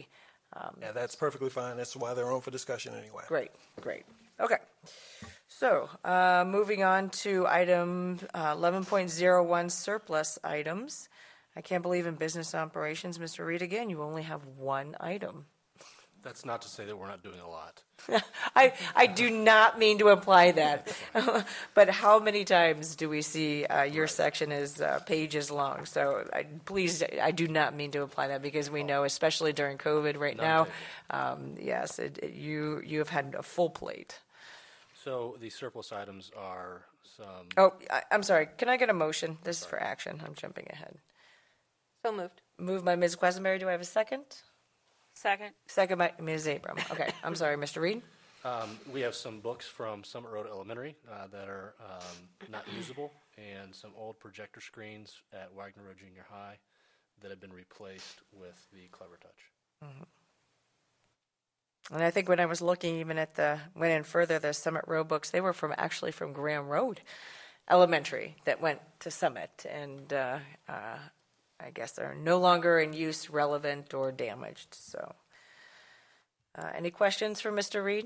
Yeah, that's perfectly fine. That's why they're on for discussion anyway. Great, great. Okay. So, uh, moving on to item uh, eleven point oh one surplus items. I can't believe in business operations, Mister Reed, again, you only have one item. That's not to say that we're not doing a lot. I, I do not mean to imply that. But how many times do we see uh, your section is uh, pages long? So I, please, I do not mean to imply that because we know, especially during COVID right now, um, yes, it, it, you, you have had a full plate. So the surplus items are some, Oh, I, I'm sorry. Can I get a motion? This is for action. I'm jumping ahead. So moved. Moved by Miz Quesenberry. Do I have a second? Second. Second by Miz Abram. Okay. I'm sorry, Mister Reed. um, we have some books from Summit Road Elementary uh, that are um, not usable, and some old projector screens at Wagner Road Junior High that have been replaced with the Clever Touch. Mm-hmm. And I think when I was looking even at the, went in further, the Summit Road books, they were from actually from Graham Road Elementary that went to Summit. And uh, uh, I guess they're no longer in use, relevant, or damaged. So, uh, any questions for Mister Reed?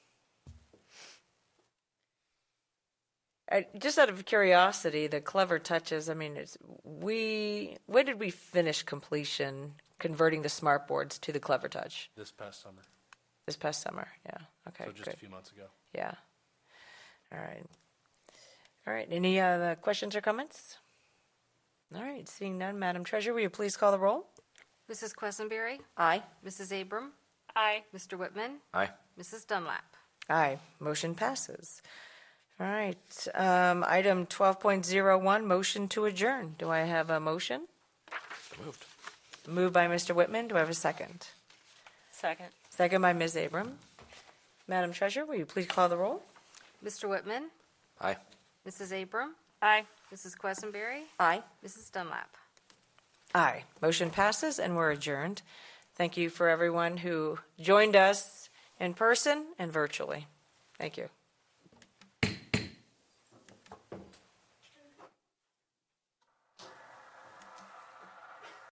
I, just out of curiosity, the Clever Touches, I mean, it's, we, when did we finish completion converting the smart boards to the Clever Touch? This past summer, This past summer, yeah. Okay, so just good. a few months ago. Yeah. All right. All right. Any other questions or comments? All right. Seeing none, Madam Treasurer, will you please call the roll? Missus Quesenberry, Aye. Missus Abram, Aye. Mister Whitman, Aye. Missus Dunlap. Aye. Motion passes. All right. Um, item twelve point oh one, motion to adjourn. Do I have a motion? So moved. Moved by Mister Whitman. Do I have a second? Second. Second by Miz Abram. Madam Treasurer, will you please call the roll? Mister Whitman, Aye. Missus Abram, Aye. Missus Quesenberry, Aye. Missus Dunlap. Aye. Motion passes and we're adjourned. Thank you for everyone who joined us in person and virtually. Thank you.